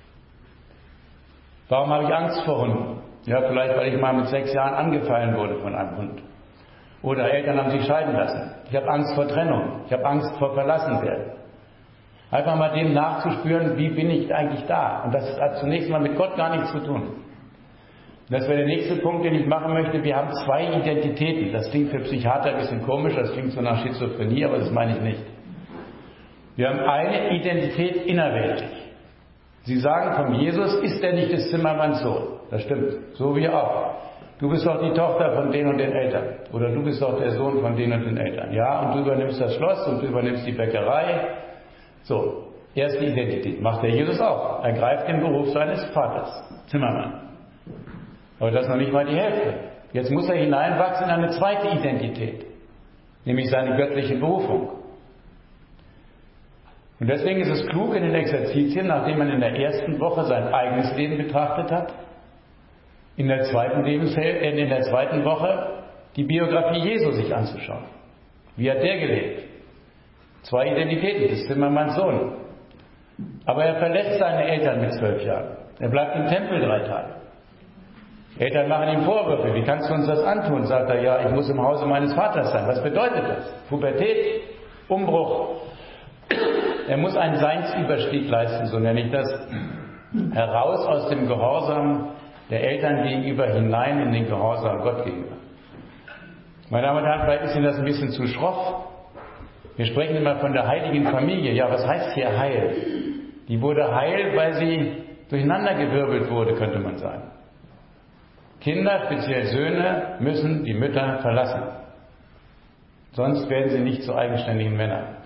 Warum habe ich Angst vor Hunden? Ja, vielleicht, weil ich mal mit sechs Jahren angefallen wurde von einem Hund. Oder Eltern haben sich scheiden lassen. Ich habe Angst vor Trennung. Ich habe Angst vor Verlassenwerden. Einfach mal dem nachzuspüren, wie bin ich eigentlich da? Und das hat zunächst mal mit Gott gar nichts zu tun. Das wäre der nächste Punkt, den ich machen möchte. Wir haben zwei Identitäten. Das klingt für Psychiater ein bisschen komisch, das klingt so nach Schizophrenie, aber das meine ich nicht. Wir haben eine Identität innerweltlich. Sie sagen von Jesus, ist er nicht des Zimmermanns Sohn? Das stimmt, so wie auch. Du bist doch die Tochter von den und den Eltern. Oder du bist doch der Sohn von den und den Eltern. Ja, und du übernimmst das Schloss und du übernimmst die Bäckerei. So, erste Identität. Macht der Jesus auch. Er greift den Beruf seines Vaters, Zimmermann. Aber das ist noch nicht mal die Hälfte. Jetzt muss er hineinwachsen in eine zweite Identität. Nämlich seine göttliche Berufung. Und deswegen ist es klug in den Exerzitien, nachdem man in der ersten Woche sein eigenes Leben betrachtet hat, in der zweiten, Lebenshäl- äh, in der zweiten Woche die Biografie Jesu sich anzuschauen. Wie hat der gelebt? Zwei Identitäten, des Zimmermanns Sohn. Aber er verlässt seine Eltern mit zwölf Jahren. Er bleibt im Tempel drei Tage. Eltern machen ihm Vorwürfe. Wie kannst du uns das antun? Sagt er, ja, ich muss im Hause meines Vaters sein. Was bedeutet das? Pubertät, Umbruch. Er muss einen Seinsüberstieg leisten, so nenne ich das. Heraus aus dem Gehorsam der Eltern gegenüber hinein in den Gehorsam Gott gegenüber. Meine Damen und Herren, vielleicht ist Ihnen das ein bisschen zu schroff. Wir sprechen immer von der heiligen Familie. Ja, was heißt hier heil? Die wurde heil, weil sie durcheinandergewirbelt wurde, könnte man sagen. Kinder, speziell Söhne, müssen die Mütter verlassen. Sonst werden sie nicht zu eigenständigen Männern.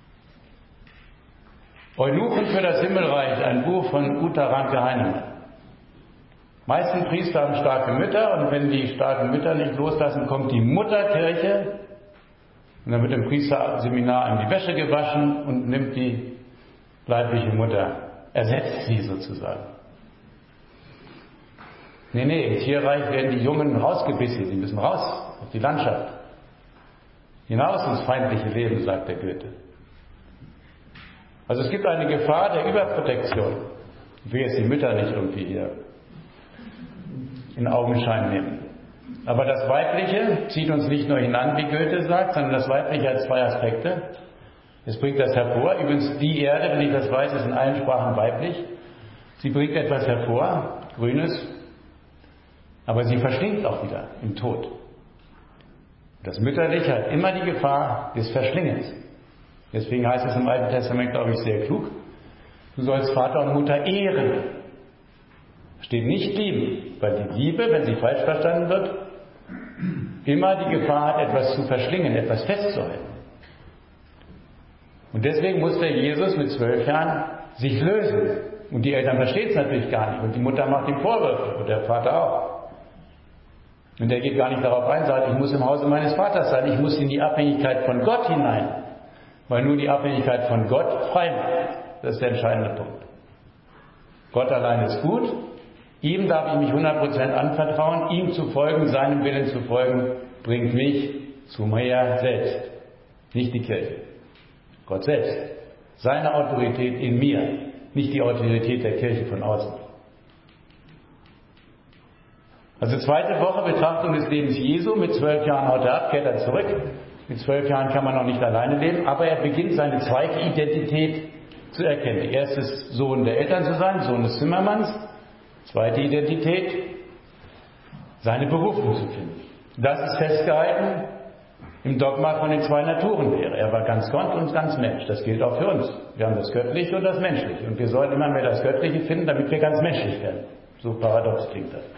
Eunuchen für das Himmelreich, ein Buch von Uta Ranke-Heinemann. Meisten Priester haben starke Mütter und wenn die starken Mütter nicht loslassen, kommt die Mutterkirche und dann wird im Priesterseminar einem die Wäsche gewaschen und nimmt die leibliche Mutter, ersetzt sie sozusagen. Nee, nee, im Tierreich werden die Jungen rausgebissen, sie müssen raus auf die Landschaft. Hinaus ins feindliche Leben, sagt der Goethe. Also es gibt eine Gefahr der Überprotektion. Ich will jetzt die Mütter nicht irgendwie hier in Augenschein nehmen. Aber das Weibliche zieht uns nicht nur hinan, wie Goethe sagt, sondern das Weibliche hat zwei Aspekte. Es bringt das hervor. Übrigens, die Erde, wenn ich das weiß, ist in allen Sprachen weiblich. Sie bringt etwas hervor, Grünes, aber sie verschlingt auch wieder im Tod. Das Mütterliche hat immer die Gefahr des Verschlingens. Deswegen heißt es im Alten Testament, glaube ich, sehr klug, du sollst Vater und Mutter ehren. Steht nicht lieben, weil die Liebe, wenn sie falsch verstanden wird, immer die Gefahr hat, etwas zu verschlingen, etwas festzuhalten. Und deswegen muss der Jesus mit zwölf Jahren sich lösen. Und die Eltern verstehen es natürlich gar nicht. Und die Mutter macht ihm Vorwürfe und der Vater auch. Und er geht gar nicht darauf ein, sagt, ich muss im Hause meines Vaters sein, ich muss in die Abhängigkeit von Gott hinein. Weil nur die Abhängigkeit von Gott frei macht. Das ist der entscheidende Punkt. Gott allein ist gut. Ihm darf ich mich hundert Prozent anvertrauen. Ihm zu folgen, seinem Willen zu folgen, bringt mich zu mir selbst. Nicht die Kirche. Gott selbst. Seine Autorität in mir. Nicht die Autorität der Kirche von außen. Also zweite Woche Betrachtung des Lebens Jesu. Mit zwölf Jahren haut er ab, kehrt er zurück. Mit zwölf Jahren kann man noch nicht alleine leben, aber er beginnt seine zweite Identität zu erkennen. Erstes Sohn der Eltern zu sein, Sohn des Zimmermanns. Zweite Identität, seine Berufung zu finden. Das ist festgehalten im Dogma von den zwei Naturenlehre. Er war ganz Gott und ganz Mensch. Das gilt auch für uns. Wir haben das Göttliche und das Menschliche. Und wir sollten immer mehr das Göttliche finden, damit wir ganz menschlich werden. So paradox klingt das.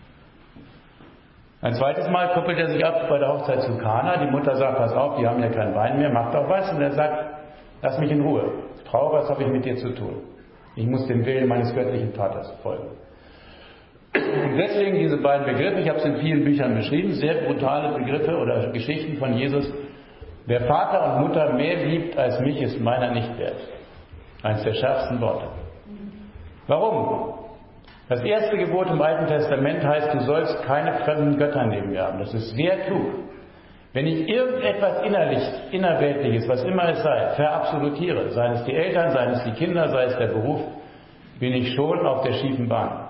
Ein zweites Mal kuppelt er sich ab bei der Hochzeit zu Kana. Die Mutter sagt, pass auf, die haben ja keinen Wein mehr, mach doch was. Und er sagt, lass mich in Ruhe. Frau, was habe ich mit dir zu tun? Ich muss dem Willen meines göttlichen Vaters folgen. Und deswegen diese beiden Begriffe, ich habe es in vielen Büchern beschrieben, sehr brutale Begriffe oder Geschichten von Jesus. Wer Vater und Mutter mehr liebt als mich, ist meiner nicht wert. Eines der schärfsten Worte. Warum? Das erste Gebot im Alten Testament heißt, du sollst keine fremden Götter neben mir haben. Das ist sehr klug. Wenn ich irgendetwas innerlich, innerweltliches, was immer es sei, verabsolutiere, seien es die Eltern, seien es die Kinder, sei es der Beruf, bin ich schon auf der schiefen Bahn.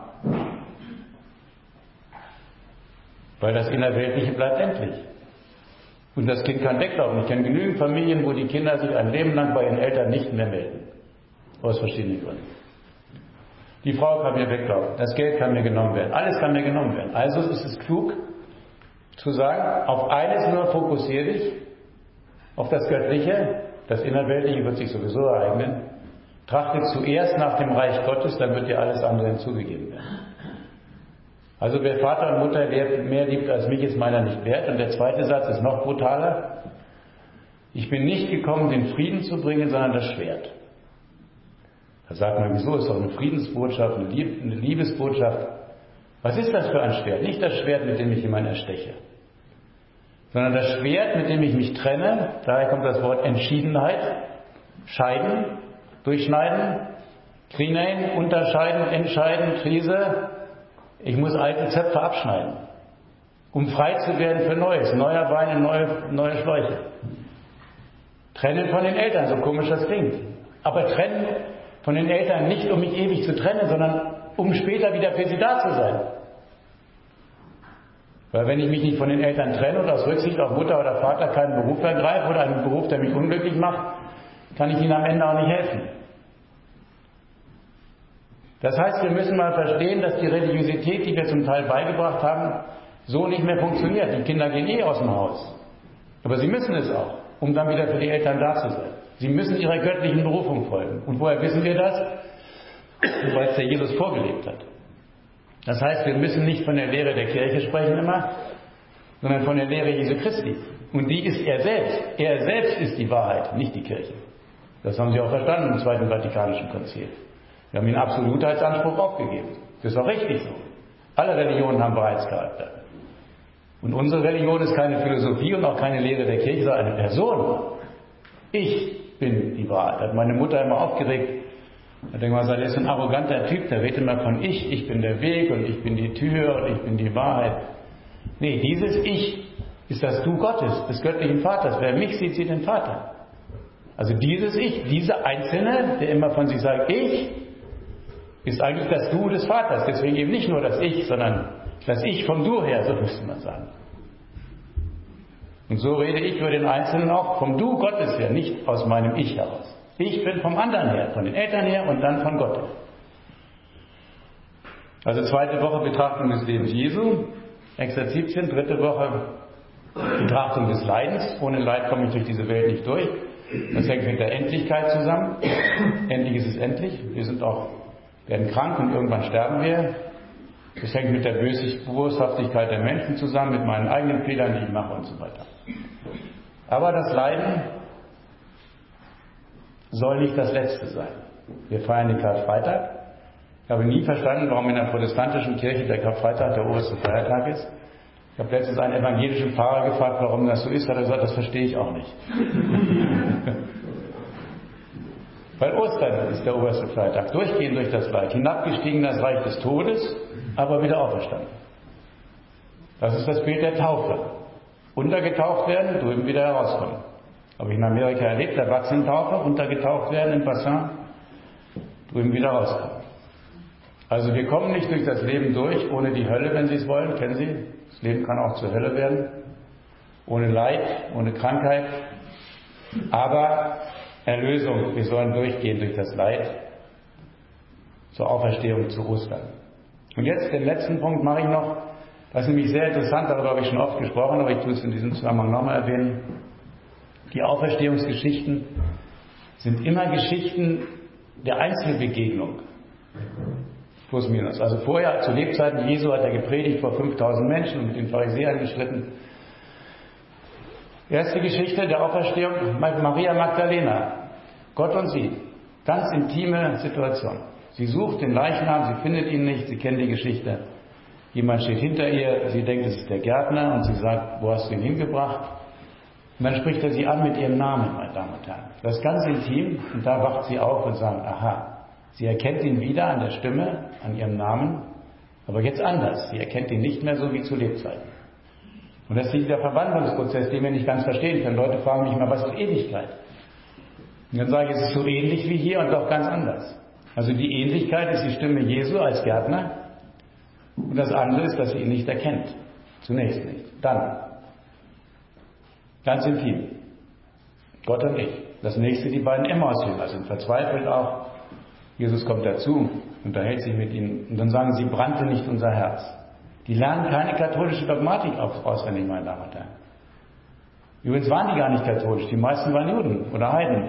Weil das Innerweltliche bleibt endlich. Und das Kind kann weglaufen. Ich kenne genügend Familien, wo die Kinder sich ein Leben lang bei ihren Eltern nicht mehr melden. Aus verschiedenen Gründen. Die Frau kann mir weglaufen, das Geld kann mir genommen werden, alles kann mir genommen werden. Also ist es klug zu sagen, auf eines nur fokussiere dich, auf das Göttliche, das Innerweltliche wird sich sowieso ereignen. Trachte zuerst nach dem Reich Gottes, dann wird dir alles andere hinzugegeben werden. Also wer Vater und Mutter mehr liebt als mich, ist meiner nicht wert. Und der zweite Satz ist noch brutaler. Ich bin nicht gekommen, den Frieden zu bringen, sondern das Schwert. Da sagt man, wieso ist doch eine Friedensbotschaft, eine Liebesbotschaft. Was ist das für ein Schwert? Nicht das Schwert, mit dem ich jemanden ersteche, sondern das Schwert, mit dem ich mich trenne. Daher kommt das Wort Entschiedenheit. Scheiden, durchschneiden, Krinein, unterscheiden, entscheiden, Krise. Ich muss alte Zöpfe abschneiden, um frei zu werden für Neues. Neuer Wein in neue, neue Schläuche. Trennen von den Eltern, so komisch das klingt. Aber trennen von den Eltern nicht, um mich ewig zu trennen, sondern um später wieder für sie da zu sein. Weil wenn ich mich nicht von den Eltern trenne und aus Rücksicht auf Mutter oder Vater keinen Beruf ergreife oder einen Beruf, der mich unglücklich macht, kann ich ihnen am Ende auch nicht helfen. Das heißt, wir müssen mal verstehen, dass die Religiosität, die wir zum Teil beigebracht haben, so nicht mehr funktioniert. Die Kinder gehen eh aus dem Haus. Aber sie müssen es auch, um dann wieder für die Eltern da zu sein. Sie müssen ihrer göttlichen Berufung folgen. Und woher wissen wir das? Weil es der Jesus vorgelebt hat. Das heißt, wir müssen nicht von der Lehre der Kirche sprechen immer, sondern von der Lehre Jesu Christi. Und die ist er selbst. Er selbst ist die Wahrheit, nicht die Kirche. Das haben sie auch verstanden im Zweiten Vatikanischen Konzil. Wir haben ihnen Absolutheitsanspruch aufgegeben. Das ist auch richtig so. Alle Religionen haben Wahrheitscharakter. Und unsere Religion ist keine Philosophie und auch keine Lehre der Kirche, sondern eine Person. Ich bin die Wahrheit. Hat meine Mutter immer aufgeregt. Hat immer gesagt, er ist ein arroganter Typ, der redet immer von ich, ich bin der Weg und ich bin die Tür und ich bin die Wahrheit. Nee, dieses Ich ist das Du Gottes, des göttlichen Vaters. Wer mich sieht, sieht den Vater. Also dieses Ich, dieser Einzelne, der immer von sich sagt, ich, ist eigentlich das Du des Vaters. Deswegen eben nicht nur das Ich, sondern das Ich vom Du her, so müsste man sagen. Und so rede ich über den Einzelnen auch vom Du Gottes her, nicht aus meinem Ich heraus. Ich bin vom anderen her, von den Eltern her und dann von Gott her. Also zweite Woche Betrachtung des Lebens Jesu, Exerzitien, dritte Woche Betrachtung des Leidens. Ohne Leid komme ich durch diese Welt nicht durch. Das hängt mit der Endlichkeit zusammen. Endlich ist es endlich. Wir sind auch, werden krank und irgendwann sterben wir. Das hängt mit der Boshaftigkeit der Menschen zusammen, mit meinen eigenen Fehlern, die ich mache und so weiter. Aber das Leiden soll nicht das Letzte sein. Wir feiern den Karfreitag. Ich habe nie verstanden, warum in der protestantischen Kirche der Karfreitag der oberste Feiertag ist. Ich habe letztens einen evangelischen Pfarrer gefragt, warum das so ist. Er hat gesagt, das verstehe ich auch nicht. Weil Ostern ist der oberste Freitag. Durchgehen durch das Leid. Hinabgestiegen in das Reich des Todes, aber wieder auferstanden. Das ist das Bild der Taufe. Untergetaucht werden, drüben wieder herauskommen. Habe ich in Amerika erlebt, Erwachsenentaufe, untergetaucht werden im Bassin, drüben wieder rauskommen. Also wir kommen nicht durch das Leben durch, ohne die Hölle, wenn Sie es wollen, kennen Sie? Das Leben kann auch zur Hölle werden. Ohne Leid, ohne Krankheit. Aber Erlösung, wir sollen durchgehen durch das Leid zur Auferstehung zu Ostern. Und jetzt den letzten Punkt mache ich noch. Das ist nämlich sehr interessant, darüber habe ich schon oft gesprochen, aber ich tue es in diesem Zusammenhang nochmal erwähnen. Die Auferstehungsgeschichten sind immer Geschichten der Einzelbegegnung. Plus minus. Also vorher, zu Lebzeiten Jesu, hat er gepredigt vor fünftausend Menschen und mit den Pharisäern gestritten. Erste Geschichte der Auferstehung, Maria Magdalena. Gott und sie. Ganz intime Situation. Sie sucht den Leichnam, sie findet ihn nicht, sie kennt die Geschichte. Jemand steht hinter ihr, sie denkt, es ist der Gärtner und sie sagt, wo hast du ihn hingebracht? Und dann spricht er sie an mit ihrem Namen, meine Damen und Herren. Das ist ganz intim und da wacht sie auf und sagt, aha, sie erkennt ihn wieder an der Stimme, an ihrem Namen, aber jetzt anders. Sie erkennt ihn nicht mehr so wie zu Lebzeiten. Und das ist dieser Verwandlungsprozess, den wir nicht ganz verstehen können. Leute fragen mich mal, was ist Ewigkeit? Und dann sage ich, es ist so ähnlich wie hier und doch ganz anders. Also die Ähnlichkeit ist die Stimme Jesu als Gärtner und das andere ist, dass sie ihn nicht erkennt. Zunächst nicht. Dann. Ganz intim. Gott und ich. Das nächste, die beiden Emmaus-Jünger sind verzweifelt auch. Jesus kommt dazu, unterhält sich mit ihnen und dann sagen sie, brannte nicht unser Herz. Die lernen keine katholische Dogmatik auswendig, meine Damen und Herren. Übrigens waren die gar nicht katholisch, die meisten waren Juden oder Heiden.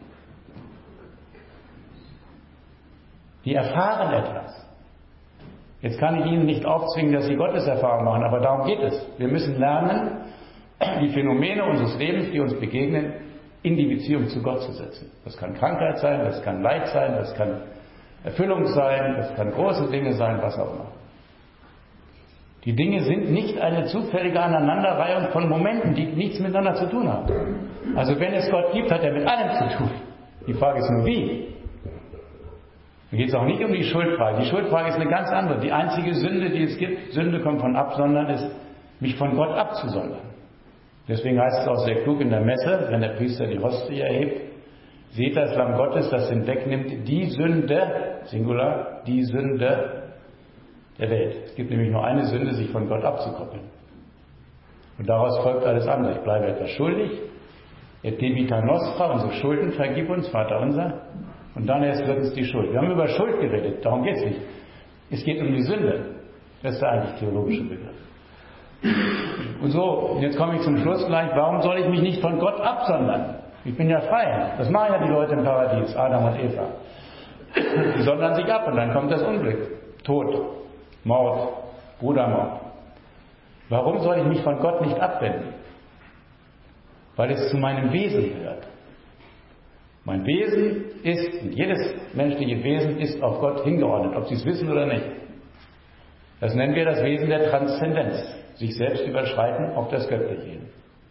Die erfahren etwas. Jetzt kann ich Ihnen nicht aufzwingen, dass Sie Gotteserfahrung machen, aber darum geht es. Wir müssen lernen, die Phänomene unseres Lebens, die uns begegnen, in die Beziehung zu Gott zu setzen. Das kann Krankheit sein, das kann Leid sein, das kann Erfüllung sein, das kann große Dinge sein, was auch immer. Die Dinge sind nicht eine zufällige Aneinanderreihung von Momenten, die nichts miteinander zu tun haben. Also wenn es Gott gibt, hat er mit allem zu tun. Die Frage ist nur wie. Da geht es auch nicht um die Schuldfrage. Die Schuldfrage ist eine ganz andere. Die einzige Sünde, die es gibt, Sünde kommt von Absondern, ist, mich von Gott abzusondern. Deswegen heißt es auch sehr klug in der Messe, wenn der Priester die Hostie erhebt, seht das Lamm Gottes, das hinwegnimmt die Sünde, Singular, die Sünde der Welt. Es gibt nämlich nur eine Sünde, sich von Gott abzukoppeln. Und daraus folgt alles andere. Ich bleibe etwas schuldig, et debita nostra, unsere Schulden, vergib uns, Vater unser. Und dann erst wird es die Schuld. Wir haben über Schuld geredet, darum geht es nicht. Es geht um die Sünde. Das ist der eigentlich theologische Begriff. Und so, jetzt komme ich zum Schluss gleich, warum soll ich mich nicht von Gott absondern? Ich bin ja frei. Das machen ja die Leute im Paradies, Adam und Eva. Die sondern sich ab und dann kommt das Unglück. Tod, Mord, Brudermord. Warum soll ich mich von Gott nicht abwenden? Weil es zu meinem Wesen gehört. Mein Wesen ist, und jedes menschliche Wesen ist auf Gott hingeordnet, ob Sie es wissen oder nicht. Das nennen wir das Wesen der Transzendenz. Sich selbst überschreiten auf das Göttliche hin.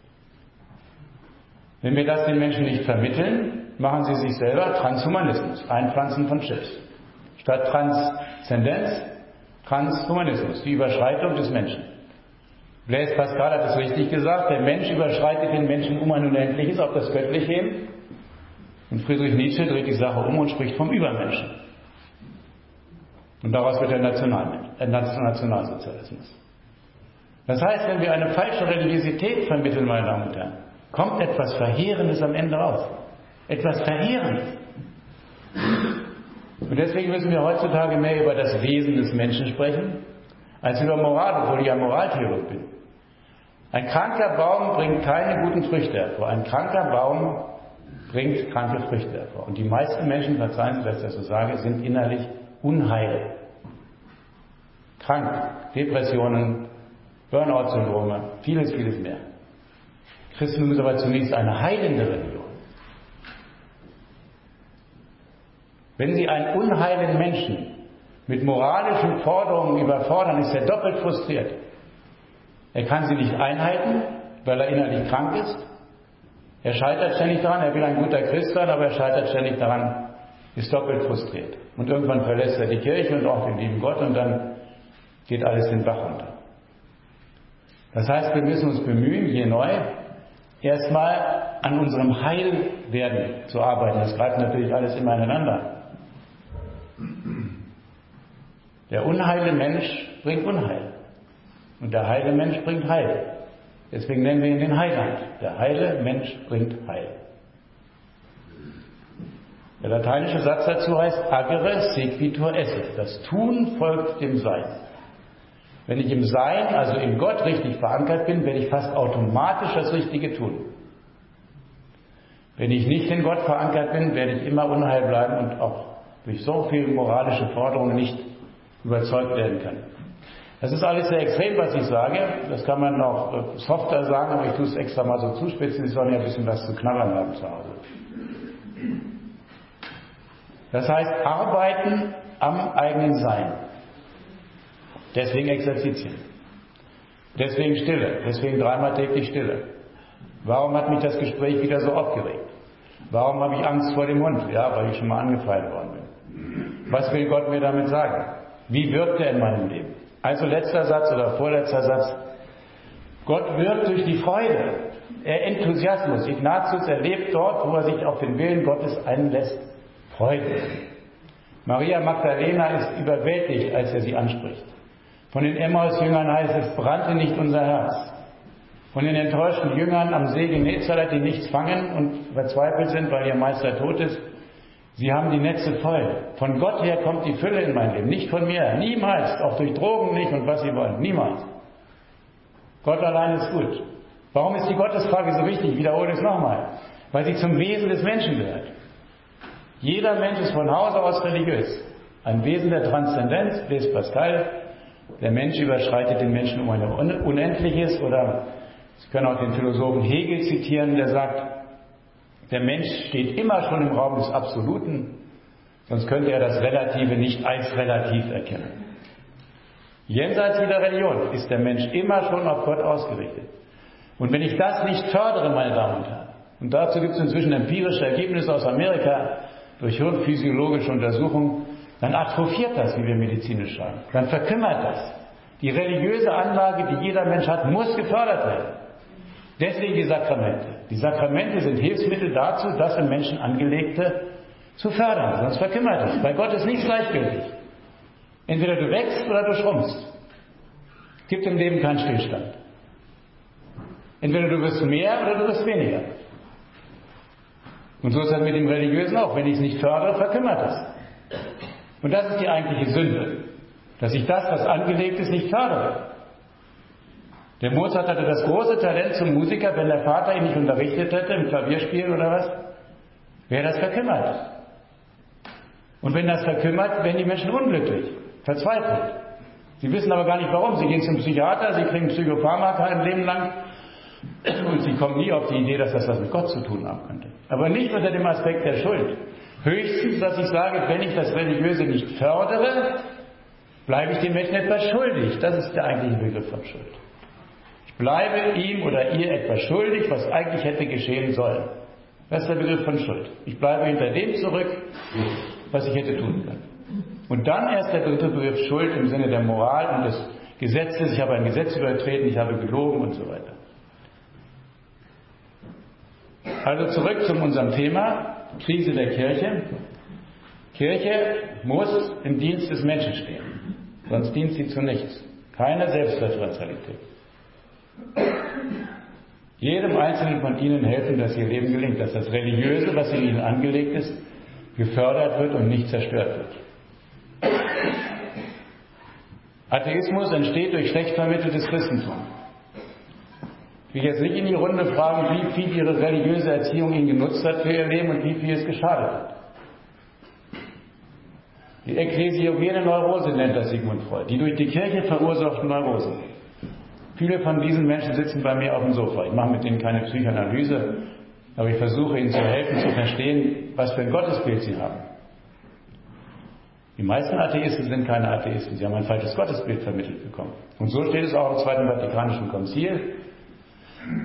Wenn wir das den Menschen nicht vermitteln, machen sie sich selber Transhumanismus, Einpflanzen von Chips. Statt Transzendenz, Transhumanismus, die Überschreitung des Menschen. Blaise Pascal hat es richtig gesagt, der Mensch überschreitet den Menschen um ein Unendliches auf das Göttliche hin. Und Friedrich Nietzsche dreht die Sache um und spricht vom Übermenschen. Und daraus wird der National- äh, Nationalsozialismus. Das heißt, wenn wir eine falsche Religiosität vermitteln, meine Damen und Herren, kommt etwas Verheerendes am Ende raus. Etwas Verheerendes. Und deswegen müssen wir heutzutage mehr über das Wesen des Menschen sprechen, als über Moral, obwohl ich ja Moraltheologe bin. Ein kranker Baum bringt keine guten Früchte hervor. Ein kranker Baum bringt kranke Früchte hervor. Und die meisten Menschen, verzeihen Sie, dass ich das so sage, sind innerlich unheil. Krank. Depressionen, Burnout-Syndrome, vieles, vieles mehr. Christentum ist aber zunächst eine heilende Religion. Wenn Sie einen unheilen Menschen mit moralischen Forderungen überfordern, ist er doppelt frustriert. Er kann sie nicht einhalten, weil er innerlich krank ist. Er scheitert ständig daran, er will ein guter Christ sein, aber er scheitert ständig daran, ist doppelt frustriert. Und irgendwann verlässt er die Kirche und auch den lieben Gott und dann geht alles den Bach runter. Das heißt, wir müssen uns bemühen, hier neu erstmal an unserem Heilwerden zu arbeiten. Das greift natürlich alles immer ineinander. Der unheile Mensch bringt Unheil. Und der heile Mensch bringt Heil. Deswegen nennen wir ihn den Heiland. Der heile Mensch bringt Heil. Der lateinische Satz dazu heißt agere sequitur esse. Das Tun folgt dem Sein. Wenn ich im Sein, also in Gott, richtig verankert bin, werde ich fast automatisch das Richtige tun. Wenn ich nicht in Gott verankert bin, werde ich immer unheil bleiben und auch durch so viele moralische Forderungen nicht überzeugt werden können. Das ist alles sehr extrem, was ich sage. Das kann man auch softer sagen, aber ich tue es extra mal so zuspitzen. Sie sollen ja ein bisschen was zu knabbern haben zu Hause. Das heißt, arbeiten am eigenen Sein. Deswegen Exerzitien. Deswegen Stille. Deswegen dreimal täglich Stille. Warum hat mich das Gespräch wieder so aufgeregt? Warum habe ich Angst vor dem Hund? Ja, weil ich schon mal angefeindet worden bin. Was will Gott mir damit sagen? Wie wirkt er in meinem Leben? Also letzter Satz oder vorletzter Satz. Gott wirkt durch die Freude. Er Enthusiasmus. Ignatius erlebt dort, wo er sich auf den Willen Gottes einlässt, Freude. Maria Magdalena ist überwältigt, als er sie anspricht. Von den Emmaus-Jüngern heißt es, brannte nicht unser Herz. Von den enttäuschten Jüngern am See Genezareth, die nichts fangen und verzweifelt sind, weil ihr Meister tot ist, sie haben die Netze voll. Von Gott her kommt die Fülle in mein Leben, nicht von mir. Niemals, auch durch Drogen nicht und was sie wollen. Niemals. Gott allein ist gut. Warum ist die Gottesfrage so wichtig? Ich wiederhole es nochmal. Weil sie zum Wesen des Menschen gehört. Jeder Mensch ist von Hause aus religiös. Ein Wesen der Transzendenz, Blaise Pascal. Der Mensch überschreitet den Menschen um ein Unendliches. Oder Sie können auch den Philosophen Hegel zitieren, der sagt, der Mensch steht immer schon im Raum des Absoluten, sonst könnte er das Relative nicht als relativ erkennen. Jenseits jeder Religion ist der Mensch immer schon auf Gott ausgerichtet. Und wenn ich das nicht fördere, meine Damen und Herren, und dazu gibt es inzwischen empirische Ergebnisse aus Amerika durch hirnphysiologische Untersuchungen, dann atrophiert das, wie wir medizinisch sagen. Dann verkümmert das. Die religiöse Anlage, die jeder Mensch hat, muss gefördert werden. Deswegen die Sakramente. Die Sakramente sind Hilfsmittel dazu, das im Menschen Angelegte zu fördern. Sonst verkümmert es. Bei Gott ist nichts gleichgültig. Entweder du wächst oder du schrumpfst. Es gibt im Leben keinen Stillstand. Entweder du wirst mehr oder du wirst weniger. Und so ist das mit dem Religiösen auch. Wenn ich es nicht fördere, verkümmert es. Und das ist die eigentliche Sünde. Dass ich das, was angelegt ist, nicht fördere. Der Mozart hatte das große Talent zum Musiker, wenn der Vater ihn nicht unterrichtet hätte, im Klavierspielen oder was, wäre das verkümmert. Und wenn das verkümmert, werden die Menschen unglücklich, verzweifelt. Sie wissen aber gar nicht warum. Sie gehen zum Psychiater, sie kriegen Psychopharmaka ein Leben lang und sie kommen nie auf die Idee, dass das was mit Gott zu tun haben könnte. Aber nicht unter dem Aspekt der Schuld. Höchstens, dass ich sage, wenn ich das Religiöse nicht fördere, bleibe ich dem Menschen etwas schuldig. Das ist der eigentliche Begriff von Schuld. Ich bleibe ihm oder ihr etwas schuldig, was eigentlich hätte geschehen sollen. Das ist der Begriff von Schuld. Ich bleibe hinter dem zurück, was ich hätte tun können. Und dann erst der dritte Begriff Schuld im Sinne der Moral und des Gesetzes. Ich habe ein Gesetz übertreten, ich habe gelogen und so weiter. Also zurück zu unserem Thema, Krise der Kirche. Kirche muss im Dienst des Menschen stehen, sonst dient sie zu nichts. Keine Selbstreferenzialität. Jedem Einzelnen von Ihnen helfen, dass Ihr Leben gelingt, dass das Religiöse, was in Ihnen angelegt ist, gefördert wird und nicht zerstört wird. Atheismus entsteht durch schlecht vermitteltes Christentum. Ich will jetzt nicht in die Runde fragen, wie viel Ihre religiöse Erziehung Ihnen genutzt hat für Ihr Leben und wie viel es geschadet hat. Die ekklesiogene Neurose nennt das Sigmund Freud, die durch die Kirche verursachten Neurosen. Viele von diesen Menschen sitzen bei mir auf dem Sofa. Ich mache mit ihnen keine Psychoanalyse, aber ich versuche ihnen zu helfen, zu verstehen, was für ein Gottesbild sie haben. Die meisten Atheisten sind keine Atheisten, sie haben ein falsches Gottesbild vermittelt bekommen. Und so steht es auch im Zweiten Vatikanischen Konzil.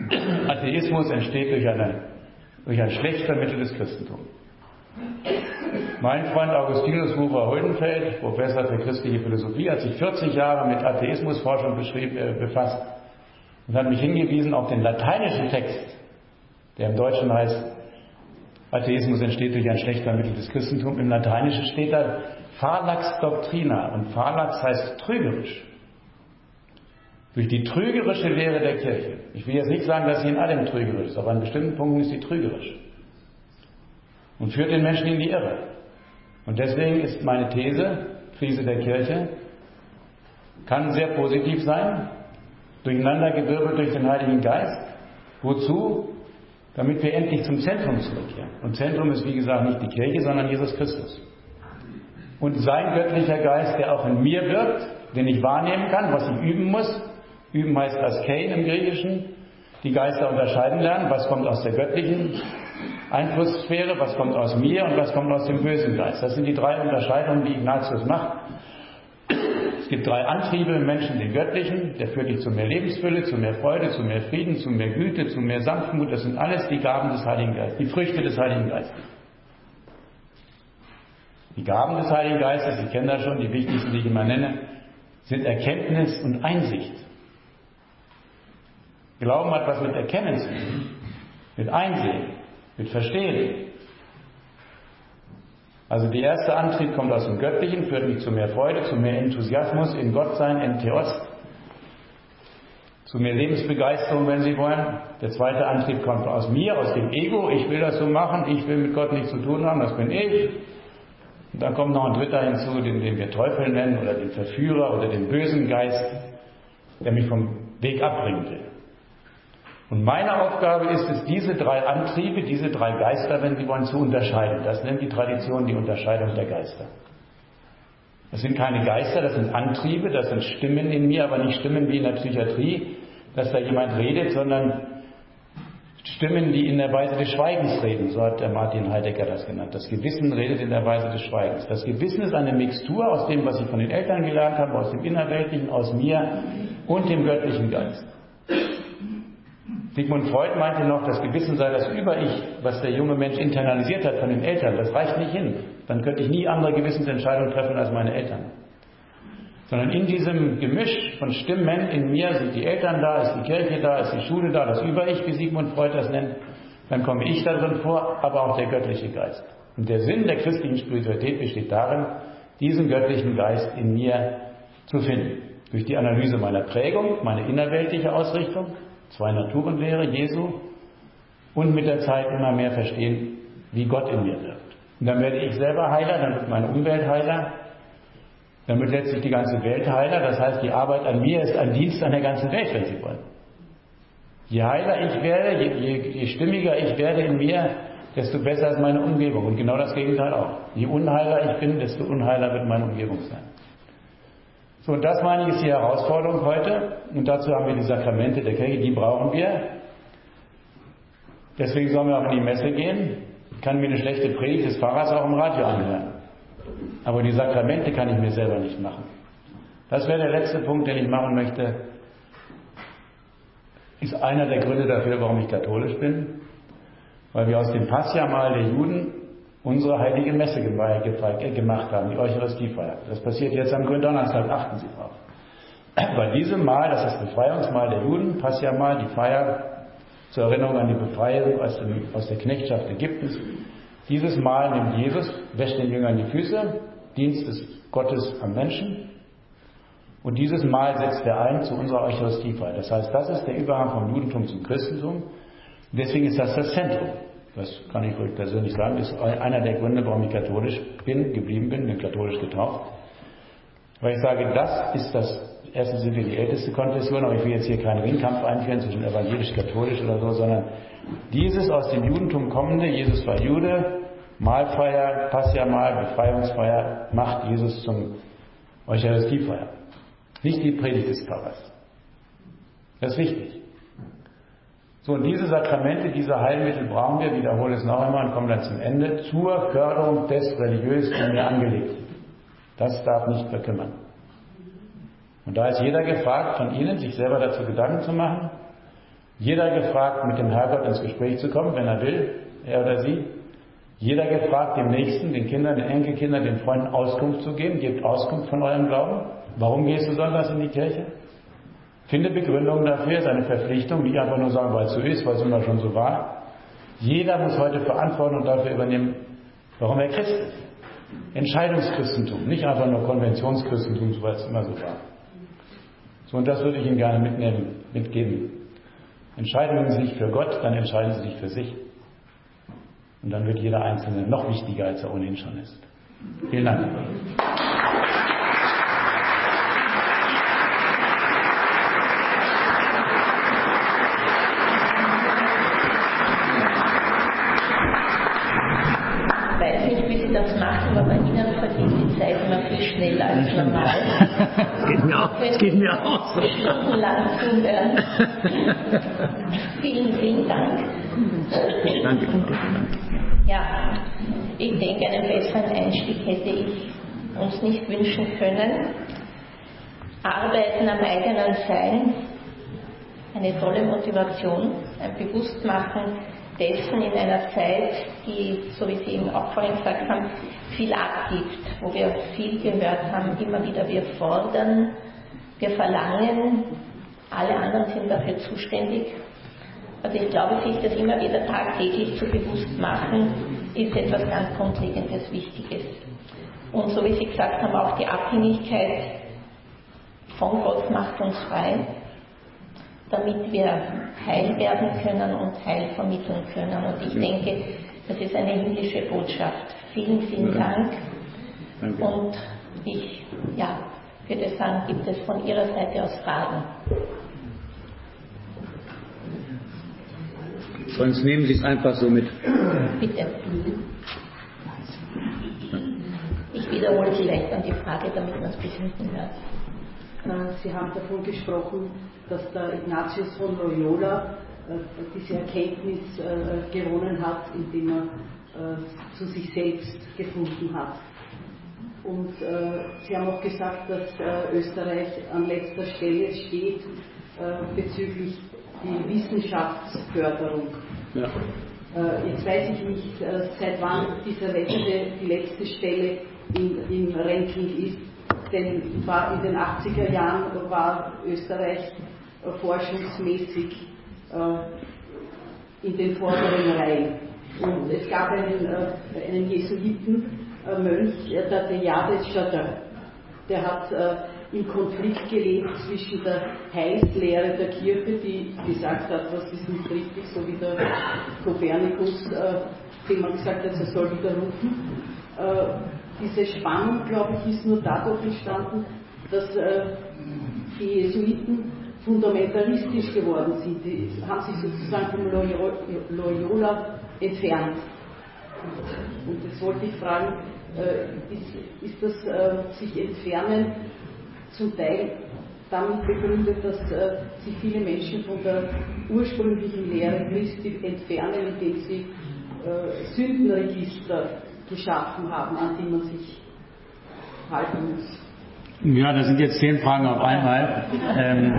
Atheismus entsteht durch, eine, durch ein schlecht vermitteltes Christentum. Mein Freund Augustinus Wucher-Holdenfeld, Professor für christliche Philosophie, hat sich vierzig Jahre mit Atheismusforschung befasst und hat mich hingewiesen auf den lateinischen Text, der im Deutschen heißt, Atheismus entsteht durch ein schlecht vermitteltes Christentum. Im Lateinischen steht da Fallax Doctrina, und Fallax heißt trügerisch. Durch die trügerische Lehre der Kirche. Ich will jetzt nicht sagen, dass sie in allem trügerisch ist, aber an bestimmten Punkten ist sie trügerisch. Und führt den Menschen in die Irre. Und deswegen ist meine These, Krise der Kirche, kann sehr positiv sein, durcheinandergewirbelt durch den Heiligen Geist. Wozu? Damit wir endlich zum Zentrum zurückkehren. Und Zentrum ist, wie gesagt, nicht die Kirche, sondern Jesus Christus. Und sein göttlicher Geist, der auch in mir wirkt, den ich wahrnehmen kann, was ich üben muss. Üben heißt Askein im Griechischen. Die Geister unterscheiden lernen, was kommt aus der göttlichen Einflusssphäre, was kommt aus mir und was kommt aus dem bösen Geist. Das sind die drei Unterscheidungen, die Ignatius macht. Es gibt drei Antriebe im Menschen, den göttlichen, der führt dich zu mehr Lebensfülle, zu mehr Freude, zu mehr Frieden, zu mehr Güte, zu mehr Sanftmut. Das sind alles die Gaben des Heiligen Geistes, die Früchte des Heiligen Geistes. Die Gaben des Heiligen Geistes, Sie kennen das schon, die wichtigsten, die ich immer nenne, sind Erkenntnis und Einsicht. Glauben hat was mit Erkennen zu tun, mit Einsehen, mit Verstehen. Also der erste Antrieb kommt aus dem Göttlichen, führt mich zu mehr Freude, zu mehr Enthusiasmus in Gott sein, in Theos, zu mehr Lebensbegeisterung, wenn Sie wollen. Der zweite Antrieb kommt aus mir, aus dem Ego. Ich will das so machen, ich will mit Gott nichts zu tun haben, das bin ich. Und dann kommt noch ein dritter hinzu, den, den wir Teufel nennen, oder den Verführer oder den bösen Geist, der mich vom Weg abbringen will. Und meine Aufgabe ist es, diese drei Antriebe, diese drei Geister, wenn Sie wollen, zu unterscheiden. Das nennt die Tradition die Unterscheidung der Geister. Das sind keine Geister, das sind Antriebe, das sind Stimmen in mir, aber nicht Stimmen wie in der Psychiatrie, dass da jemand redet, sondern Stimmen, die in der Weise des Schweigens reden. So hat der Martin Heidegger das genannt. Das Gewissen redet in der Weise des Schweigens. Das Gewissen ist eine Mixtur aus dem, was ich von den Eltern gelernt habe, aus dem Innerweltlichen, aus mir und dem göttlichen Geist. Sigmund Freud meinte noch, das Gewissen sei das Über-Ich, was der junge Mensch internalisiert hat von den Eltern. Das reicht nicht hin. Dann könnte ich nie andere Gewissensentscheidungen treffen als meine Eltern. Sondern in diesem Gemisch von Stimmen in mir sind die Eltern da, ist die Kirche da, ist die Schule da, das Über-Ich, wie Sigmund Freud das nennt. Dann komme ich darin vor, aber auch der göttliche Geist. Und der Sinn der christlichen Spiritualität besteht darin, diesen göttlichen Geist in mir zu finden. Durch die Analyse meiner Prägung, meine innerweltliche Ausrichtung, zwei Naturenlehre Jesu, und mit der Zeit immer mehr verstehen, wie Gott in mir wirkt. Und dann werde ich selber heiler, dann wird meine Umwelt heiler, dann wird letztlich die ganze Welt heiler. Das heißt, die Arbeit an mir ist ein Dienst an der ganzen Welt, wenn Sie wollen. Je heiler ich werde, je, je, je stimmiger ich werde in mir, desto besser ist meine Umgebung. Und genau das Gegenteil auch. Je unheiler ich bin, desto unheiler wird meine Umgebung sein. So, und das, meine ich, ist die Herausforderung heute. Und dazu haben wir die Sakramente der Kirche, die brauchen wir. Deswegen sollen wir auch in die Messe gehen. Ich kann mir eine schlechte Predigt des Pfarrers auch im Radio anhören. Aber die Sakramente kann ich mir selber nicht machen. Das wäre der letzte Punkt, den ich machen möchte. Ist einer der Gründe dafür, warum ich katholisch bin. Weil wir aus dem Passjahrmahl der Juden unsere heilige Messe gemacht haben, die Eucharistiefeier. Das passiert jetzt am Gründonnerstag, achten Sie drauf. Bei diesem Mahl, das ist das Befreiungsmahl der Juden, Passjahrmahl, die Feier zur Erinnerung an die Befreiung aus, dem, aus der Knechtschaft Ägyptens. Dieses Mahl nimmt Jesus, wäscht den Jüngern die Füße, Dienst des Gottes am Menschen. Und dieses Mahl setzt er ein zu unserer Eucharistiefeier. Das heißt, das ist der Übergang vom Judentum zum Christentum. Deswegen ist das das Zentrum. Das kann ich ruhig persönlich sagen, ist einer der Gründe, warum ich katholisch bin, geblieben bin, bin katholisch getauft. Weil ich sage, das ist das, erstens sind wir die älteste Konfession, aber ich will jetzt hier keinen Ringkampf einführen zwischen evangelisch-katholisch oder so, sondern dieses aus dem Judentum kommende, Jesus war Jude, Mahlfeier, Passjahrmahl, Befreiungsfeier, macht Jesus zum Eucharistiefeier. Nicht die Predigt des Pfarrers. Das ist wichtig. So, und diese Sakramente, diese Heilmittel brauchen wir, wiederhole es noch einmal und kommen dann zum Ende, zur Förderung des religiös in mir Angelegten. Das darf nicht verkümmern. Und da ist jeder gefragt, von Ihnen, sich selber dazu Gedanken zu machen, jeder gefragt, mit dem Herrgott ins Gespräch zu kommen, wenn er will, er oder sie, Jeder gefragt, dem Nächsten, den Kindern, den Enkelkindern, den Freunden Auskunft zu geben. Gebt Auskunft von eurem Glauben. Warum gehst du sonntags in die Kirche? Finde Begründungen dafür, ist eine Verpflichtung, nicht einfach nur sagen, weil es so ist, weil es immer schon so war. Jeder muss heute Verantwortung dafür übernehmen, warum er Christ ist. Entscheidungschristentum, nicht einfach nur Konventionschristentum, weil es immer so war. So, und das würde ich Ihnen gerne mitnehmen, mitgeben. Entscheiden Sie sich für Gott, dann entscheiden Sie sich für sich. Und dann wird jeder Einzelne noch wichtiger, als er ohnehin schon ist. Vielen Dank. Das machen, aber bei Ihnen vergeht die Zeit immer viel schneller als normal. Das geht mir auch. Das geht mir auch so. Stundenlang zuhören. Vielen, vielen Dank. Danke. Ja, ich denke, einen besseren Einstieg hätte ich uns nicht wünschen können. Arbeiten am eigenen Sein, eine tolle Motivation, ein Bewusstmachen dessen in einer Zeit, die, so wie Sie eben auch vorhin gesagt haben, viel abgibt, wo wir viel gehört haben, immer wieder wir fordern, wir verlangen, alle anderen sind dafür zuständig. Also ich glaube, sich das immer wieder tagtäglich zu bewusst machen, ist etwas ganz Grundlegendes, Wichtiges. Und so wie Sie gesagt haben, auch die Abhängigkeit von Gott macht uns frei, damit wir heil werden können und Heil vermitteln können. Und ich denke, das ist eine himmlische Botschaft. Vielen, vielen Dank. Danke. Und ich ja, würde sagen, gibt es von Ihrer Seite aus Fragen? Sonst nehmen Sie es einfach so mit. Bitte. Ich wiederhole vielleicht dann die Frage, damit man es bis hinten hört. Sie haben davon gesprochen, dass der Ignatius von Loyola äh, diese Erkenntnis äh, gewonnen hat, indem er äh, zu sich selbst gefunden hat. Und äh, Sie haben auch gesagt, dass äh, Österreich an letzter Stelle steht äh, bezüglich die Wissenschaftsförderung. Ja. Äh, jetzt weiß ich nicht, äh, seit wann dieser letzte, die letzte Stelle in, im Ranking ist. Denn war in den achtziger Jahren war Österreich äh, forschungsmäßig äh, in den vorderen Reihen. Und es gab einen, äh, einen Jesuitenmönch, äh, der Théard de Chardin, der hat äh, im Konflikt gelebt zwischen der Heilslehre der Kirche, die gesagt hat, was ist nicht richtig, so wie der Kopernikus, äh, dem man gesagt hat, er soll widerrufen. Äh, Diese Spannung, glaube ich, ist nur dadurch entstanden, dass äh, die Jesuiten fundamentalistisch geworden sind. Die haben sich sozusagen vom Loyola entfernt. Und jetzt wollte ich fragen, äh, ist, ist das äh, sich entfernen zum Teil damit begründet, dass äh, sich viele Menschen von der ursprünglichen Lehre Christi entfernen, indem sie äh, Sündenregister geschaffen haben, an die man sich halten muss. Ja, das sind jetzt zehn Fragen auf einmal. Ähm,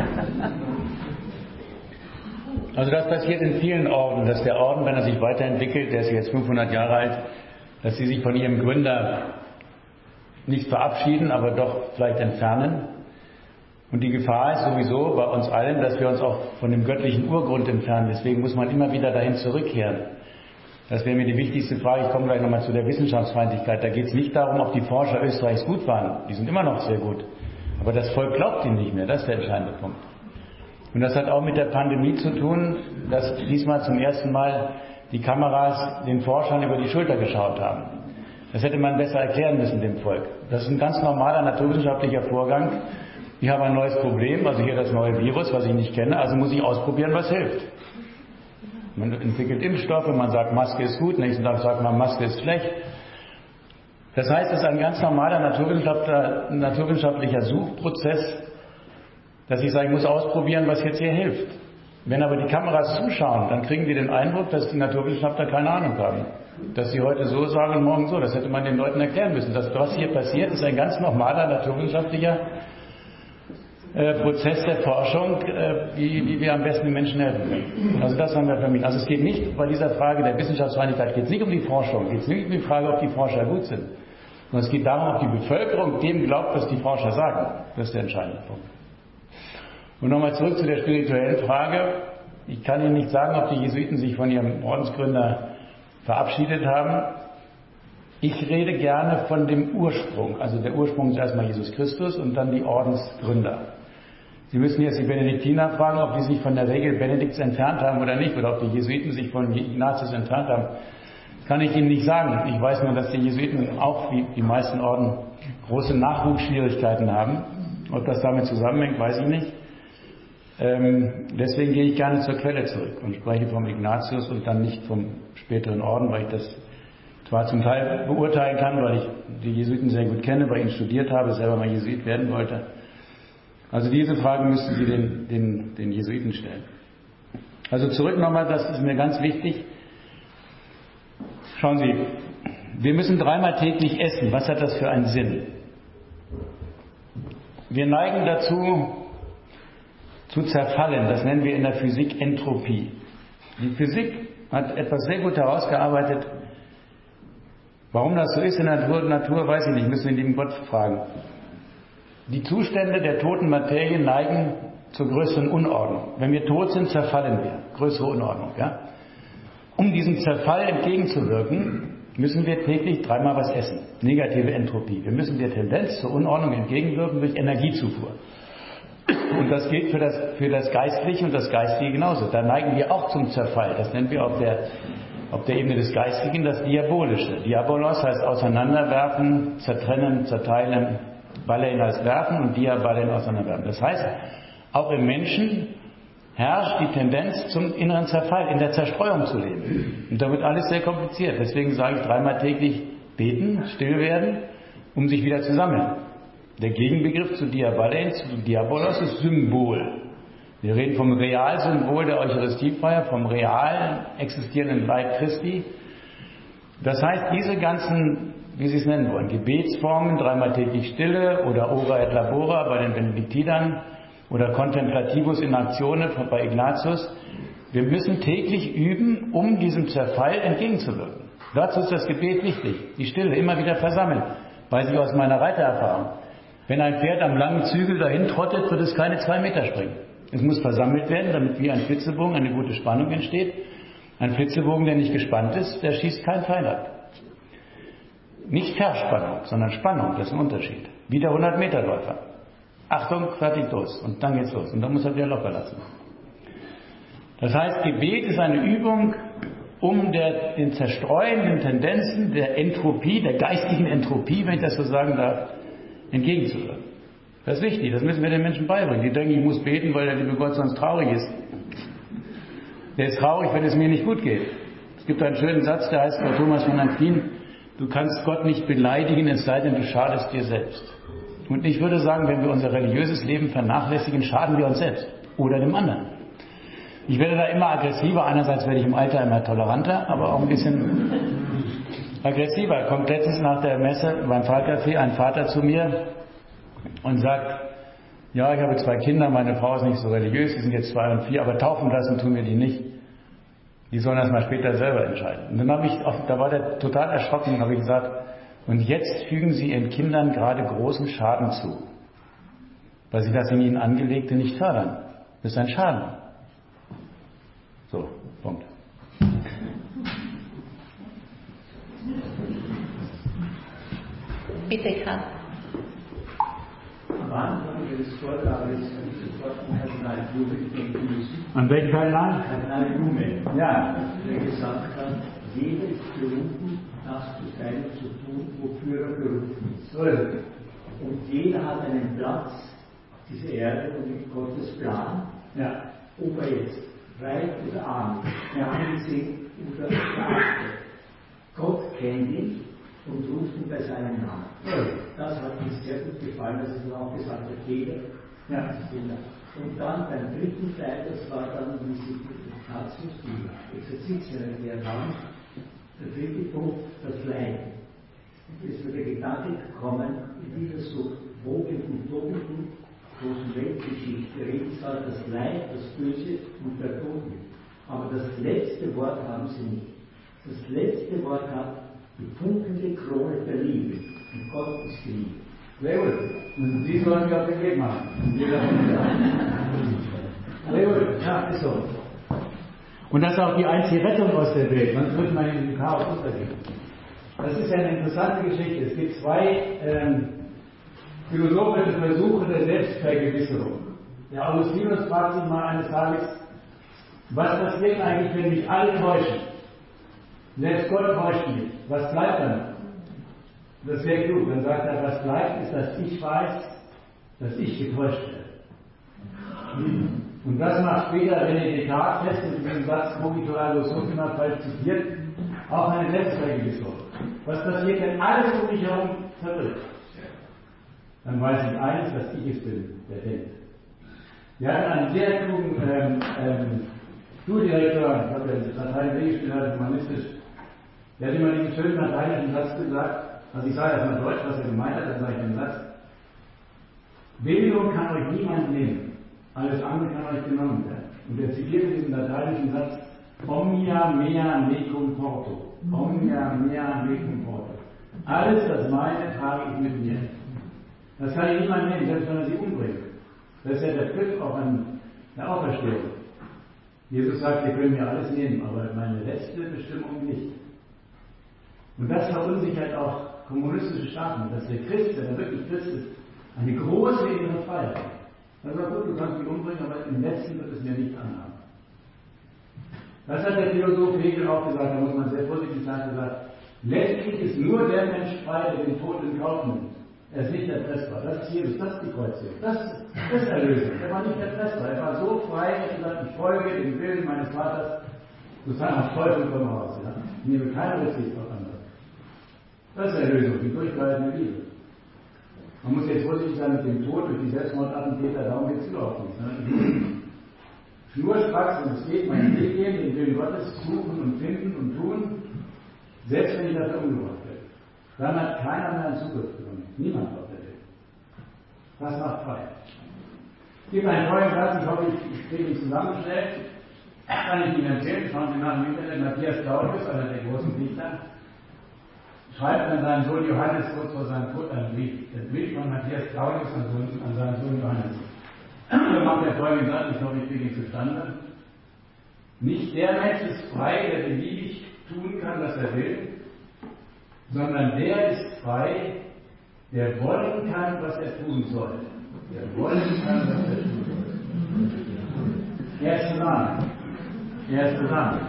also das passiert in vielen Orden, dass der Orden, wenn er sich weiterentwickelt, der ist jetzt fünfhundert Jahre alt, dass sie sich von ihrem Gründer nicht verabschieden, aber doch vielleicht entfernen. Und die Gefahr ist sowieso bei uns allen, dass wir uns auch von dem göttlichen Urgrund entfernen. Deswegen muss man immer wieder dahin zurückkehren. Das wäre mir die wichtigste Frage. Ich komme gleich nochmal zu der Wissenschaftsfeindlichkeit. Da geht es nicht darum, ob die Forscher Österreichs gut waren. Die sind immer noch sehr gut. Aber das Volk glaubt ihnen nicht mehr. Das ist der entscheidende Punkt. Und das hat auch mit der Pandemie zu tun, dass diesmal zum ersten Mal die Kameras den Forschern über die Schulter geschaut haben. Das hätte man besser erklären müssen dem Volk. Das ist ein ganz normaler naturwissenschaftlicher Vorgang. Ich habe ein neues Problem, also hier das neue Virus, was ich nicht kenne, also muss ich ausprobieren, was hilft. Man entwickelt Impfstoffe, man sagt, Maske ist gut, nächsten Tag sagt man, Maske ist schlecht. Das heißt, es ist ein ganz normaler naturwissenschaftlicher, naturwissenschaftlicher Suchprozess, dass ich sage, ich muss ausprobieren, was jetzt hier hilft. Wenn aber die Kameras zuschauen, dann kriegen die den Eindruck, dass die Naturwissenschaftler keine Ahnung haben. Dass sie heute so sagen und morgen so. Das hätte man den Leuten erklären müssen. Das, was hier passiert, ist ein ganz normaler naturwissenschaftlicher äh, Prozess der Forschung, äh, wie, wie wir am besten den Menschen helfen können. Also das haben wir vermieden. Also es geht nicht bei dieser Frage der Wissenschaftsfeindlichkeit, geht es nicht um die Forschung, geht es nicht um die Frage, ob die Forscher gut sind, sondern es geht darum, ob die Bevölkerung dem glaubt, was die Forscher sagen. Das ist der entscheidende Punkt. Und nochmal zurück zu der spirituellen Frage. Ich kann Ihnen nicht sagen, ob die Jesuiten sich von ihrem Ordensgründer verabschiedet haben. Ich rede gerne von dem Ursprung. Also der Ursprung ist erstmal Jesus Christus und dann die Ordensgründer. Sie müssen jetzt die Benediktiner fragen, ob die sich von der Regel Benedikts entfernt haben oder nicht, oder ob die Jesuiten sich von Ignatius entfernt haben. Das kann ich Ihnen nicht sagen. Ich weiß nur, dass die Jesuiten auch, wie die meisten Orden, große Nachwuchsschwierigkeiten haben. Ob das damit zusammenhängt, weiß ich nicht. Ähm, deswegen gehe ich gerne zur Quelle zurück und spreche vom Ignatius und dann nicht vom späteren Orden, weil ich das zwar zum Teil beurteilen kann, weil ich die Jesuiten sehr gut kenne, bei ihnen studiert habe, selber mal Jesuit werden wollte. Also diese Frage müssten Sie den, den, den Jesuiten stellen. Also zurück nochmal, das ist mir ganz wichtig. Schauen Sie, wir müssen dreimal täglich essen. Was hat das für einen Sinn? Wir neigen dazu, zu zerfallen. Das nennen wir in der Physik Entropie. Die Physik hat etwas sehr gut herausgearbeitet. Warum das so ist in der Natur, Natur weiß ich nicht, müssen wir den lieben Gott fragen. Die Zustände der toten Materie neigen zur größeren Unordnung. Wenn wir tot sind, zerfallen wir. Größere Unordnung. Ja? Um diesem Zerfall entgegenzuwirken, müssen wir täglich dreimal was essen. Negative Entropie. Wir müssen der Tendenz zur Unordnung entgegenwirken durch Energiezufuhr. Und das gilt für das, für das Geistliche und das Geistige genauso. Da neigen wir auch zum Zerfall. Das nennen wir auf der, auf der Ebene des Geistigen das Diabolische. Diabolos heißt auseinanderwerfen, zertrennen, zerteilen. Ballein heißt werfen und Diaballein auseinanderwerfen. Das heißt, auch im Menschen herrscht die Tendenz zum inneren Zerfall, in der Zerstreuung zu leben. Und da wird alles sehr kompliziert. Deswegen sage ich dreimal täglich beten, still werden, um sich wieder zu sammeln. Der Gegenbegriff zu Diaballein, zu Diabolos ist Symbol. Wir reden vom Realsymbol der Eucharistiefeier, vom real existierenden Leib Christi. Das heißt, diese ganzen, wie Sie es nennen wollen, Gebetsformen, dreimal täglich Stille oder Ora et Labora bei den Benediktinern oder Contemplativus in Actione bei Ignatius, wir müssen täglich üben, um diesem Zerfall entgegenzuwirken. Dazu ist das Gebet wichtig, die Stille, immer wieder versammeln, weiß ich aus meiner Reitererfahrung. Wenn ein Pferd am langen Zügel dahin trottet, wird es keine zwei Meter springen. Es muss versammelt werden, damit wie ein Flitzebogen eine gute Spannung entsteht. Ein Flitzebogen, der nicht gespannt ist, der schießt kein Pfeil ab. Nicht Verspannung, sondern Spannung, das ist ein Unterschied. Wie der hundert-Meter-Läufer. Achtung, fertig, los. Und dann geht's los. Und dann muss er wieder locker lassen. Das heißt, Gebet ist eine Übung, um der, den zerstreuenden Tendenzen der Entropie, der geistigen Entropie, wenn ich das so sagen darf, entgegenzuwirken. Das ist wichtig, das müssen wir den Menschen beibringen. Die denken, ich muss beten, weil der liebe Gott sonst traurig ist. Der ist traurig, wenn es mir nicht gut geht. Es gibt einen schönen Satz, der heißt bei Thomas von Aquin, du kannst Gott nicht beleidigen, es sei denn, du schadest dir selbst. Und ich würde sagen, wenn wir unser religiöses Leben vernachlässigen, schaden wir uns selbst oder dem anderen. Ich werde da immer aggressiver, einerseits werde ich im Alter immer toleranter, aber auch ein bisschen aggressiver. Kommt letztens nach der Messe beim Pfarrcafé ein Vater zu mir und sagt, ja, ich habe zwei Kinder, meine Frau ist nicht so religiös, die sind jetzt zwei und vier, aber taufen lassen tun wir die nicht. Die sollen das mal später selber entscheiden. Und dann habe ich, da war der total erschrocken und habe ich gesagt, und jetzt fügen Sie Ihren Kindern gerade großen Schaden zu, weil Sie das in ihnen Angelegte nicht fördern. Das ist ein Schaden. So, Punkt. Bitte, Karl. Am Anfang des Vortrages habe ich sofort an Kardinal Blume denken müssen. An welchen Kardinal? Kardinal Blume. Ja. Der gesagt hat, jeder ist berufen, das zu sein und zu tun, wofür er berufen ist. Und jeder hat einen Platz auf dieser Erde und in Gottes Plan, Ja. ob er jetzt reich oder arm ist, angesehen oder verachtet. Gott kennt ihn und ruft ihn bei seinem Namen. Das hat mir sehr gut gefallen, dass es auch gesagt hat, jeder. Ja. Und dann beim dritten Teil, das war dann, wie sich Ignatius, die Exerzitien erklärt haben, der dritte Punkt, das Leiden. Und es ist mir der Gedanke gekommen, in dieser so wogenden, wogenden großen Weltgeschichte reden zwar das Leid, das Böse und der Tod mit, aber das letzte Wort haben sie nicht. Das letzte Wort hat die funkelnde Krone der Liebe. Und Gott ist die Liebe. Sehr gut. Und Sie sollen mir auf den Weg machen. Sehr gut. Ja, ist so. Und das ist auch die einzige Rettung aus der Welt, sonst würde man in diesem Chaos untergehen. Das ist ja eine interessante Geschichte. Es gibt zwei ähm, philosophische Versuche der Selbstvergewisserung. Der Augustinus fragt sich mal eines Tages, was passiert eigentlich, wenn mich alle täuschen? Selbst Gott täuscht mich. Was bleibt dann? Das ist sehr klug. Dann sagt er, was bleibt, ist, dass ich weiß, dass ich getäuscht werde. Und das macht später René Descartes fest, mit diesem Satz Cogito ergo sum immer falsch zitiert, auch eine Selbstvergewisserung. Was passiert, wenn alles um mich herum zerbricht? Dann weiß ich eines, dass ich es bin, der denkt. Wir hatten einen sehr klugen ähm, ähm, Schuldirektor, ich habe ja das Latein B hat, humanistisch, der hat immer diesen schönen lateinischen Satz gesagt, also ich sage erstmal Deutsch, was er gemeint hat, dann sage ich den Satz: Bildung kann euch niemand nehmen, alles andere kann euch genommen werden. Und er zitierte diesen lateinischen Satz: Omnia mea mecum porto. Omnia mea mecum porto. Alles, was meine, trage ich mit mir. Das kann ich niemand nehmen, selbst wenn er sie umbringt. Das ist ja der Begriff auch an der Auferstehung. Jesus sagt, ihr könnt mir alles nehmen, aber meine letzte Bestimmung nicht. Und das verunsichert auch kommunistische Staaten, dass der Christ, wenn er wirklich Christ ist, eine große innere Freiheit hat. Er sagt, gut, du kannst mich umbringen, aber im Letzten wird es mir nicht anhaben. Das hat der Philosoph Hegel auch gesagt, da muss man sehr vorsichtig sein, gesagt, letztlich ist nur der Mensch frei, der den Tod in Kauf nimmt. Er ist nicht erpressbar. Das ist Jesus, das ist die Kreuzigung. Das, das ist Erlösung. Er war nicht erpressbar. Er war so frei, dass er gesagt, ich folge dem Willen meines Vaters, sozusagen auf Teufel komm raus. Ja? Ich nehme keine Rücksicht auf andere. Das ist Erlösung, die durchgehaltene Liebe. Man muss jetzt vorsichtig sein mit dem Tod durch die Selbstmordattentäter, darum geht es überhaupt nicht. Ne? Schnurstracks, wenn es geht, meinen Weg gehen, den Willen Gottes suchen und finden und tun, selbst wenn ich dafür umgebracht werde. Dann hat keiner mehr einen Zugriff bekommen. Niemand auf der Welt. Das macht frei. Es gibt einen tollen Satz, ich hoffe, ich kriege ihn zusammengestellt. Kann ich Ihnen erzählen, schauen Sie nach dem Internet, Matthias Claudius, einer der großen Dichter, schreibt an seinen Sohn Johannes kurz vor seinem Tod einen Brief. Der Brief von Matthias Claudius an, an seinen Sohn Johannes. Da macht er folgenden Satz, ich hoffe, ich kriege ihn zustande. Nicht der Mensch ist frei, der beliebig tun kann, was er will, sondern der ist frei, der wollen kann, was er tun soll. Der wollen kann, was er tun soll. Erste Sahne. Erste Sahne.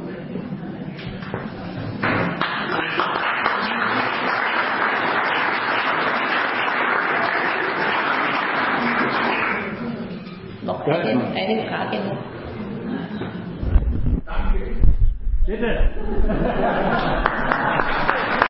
Noch eine, eine Frage noch. Danke. Bitte.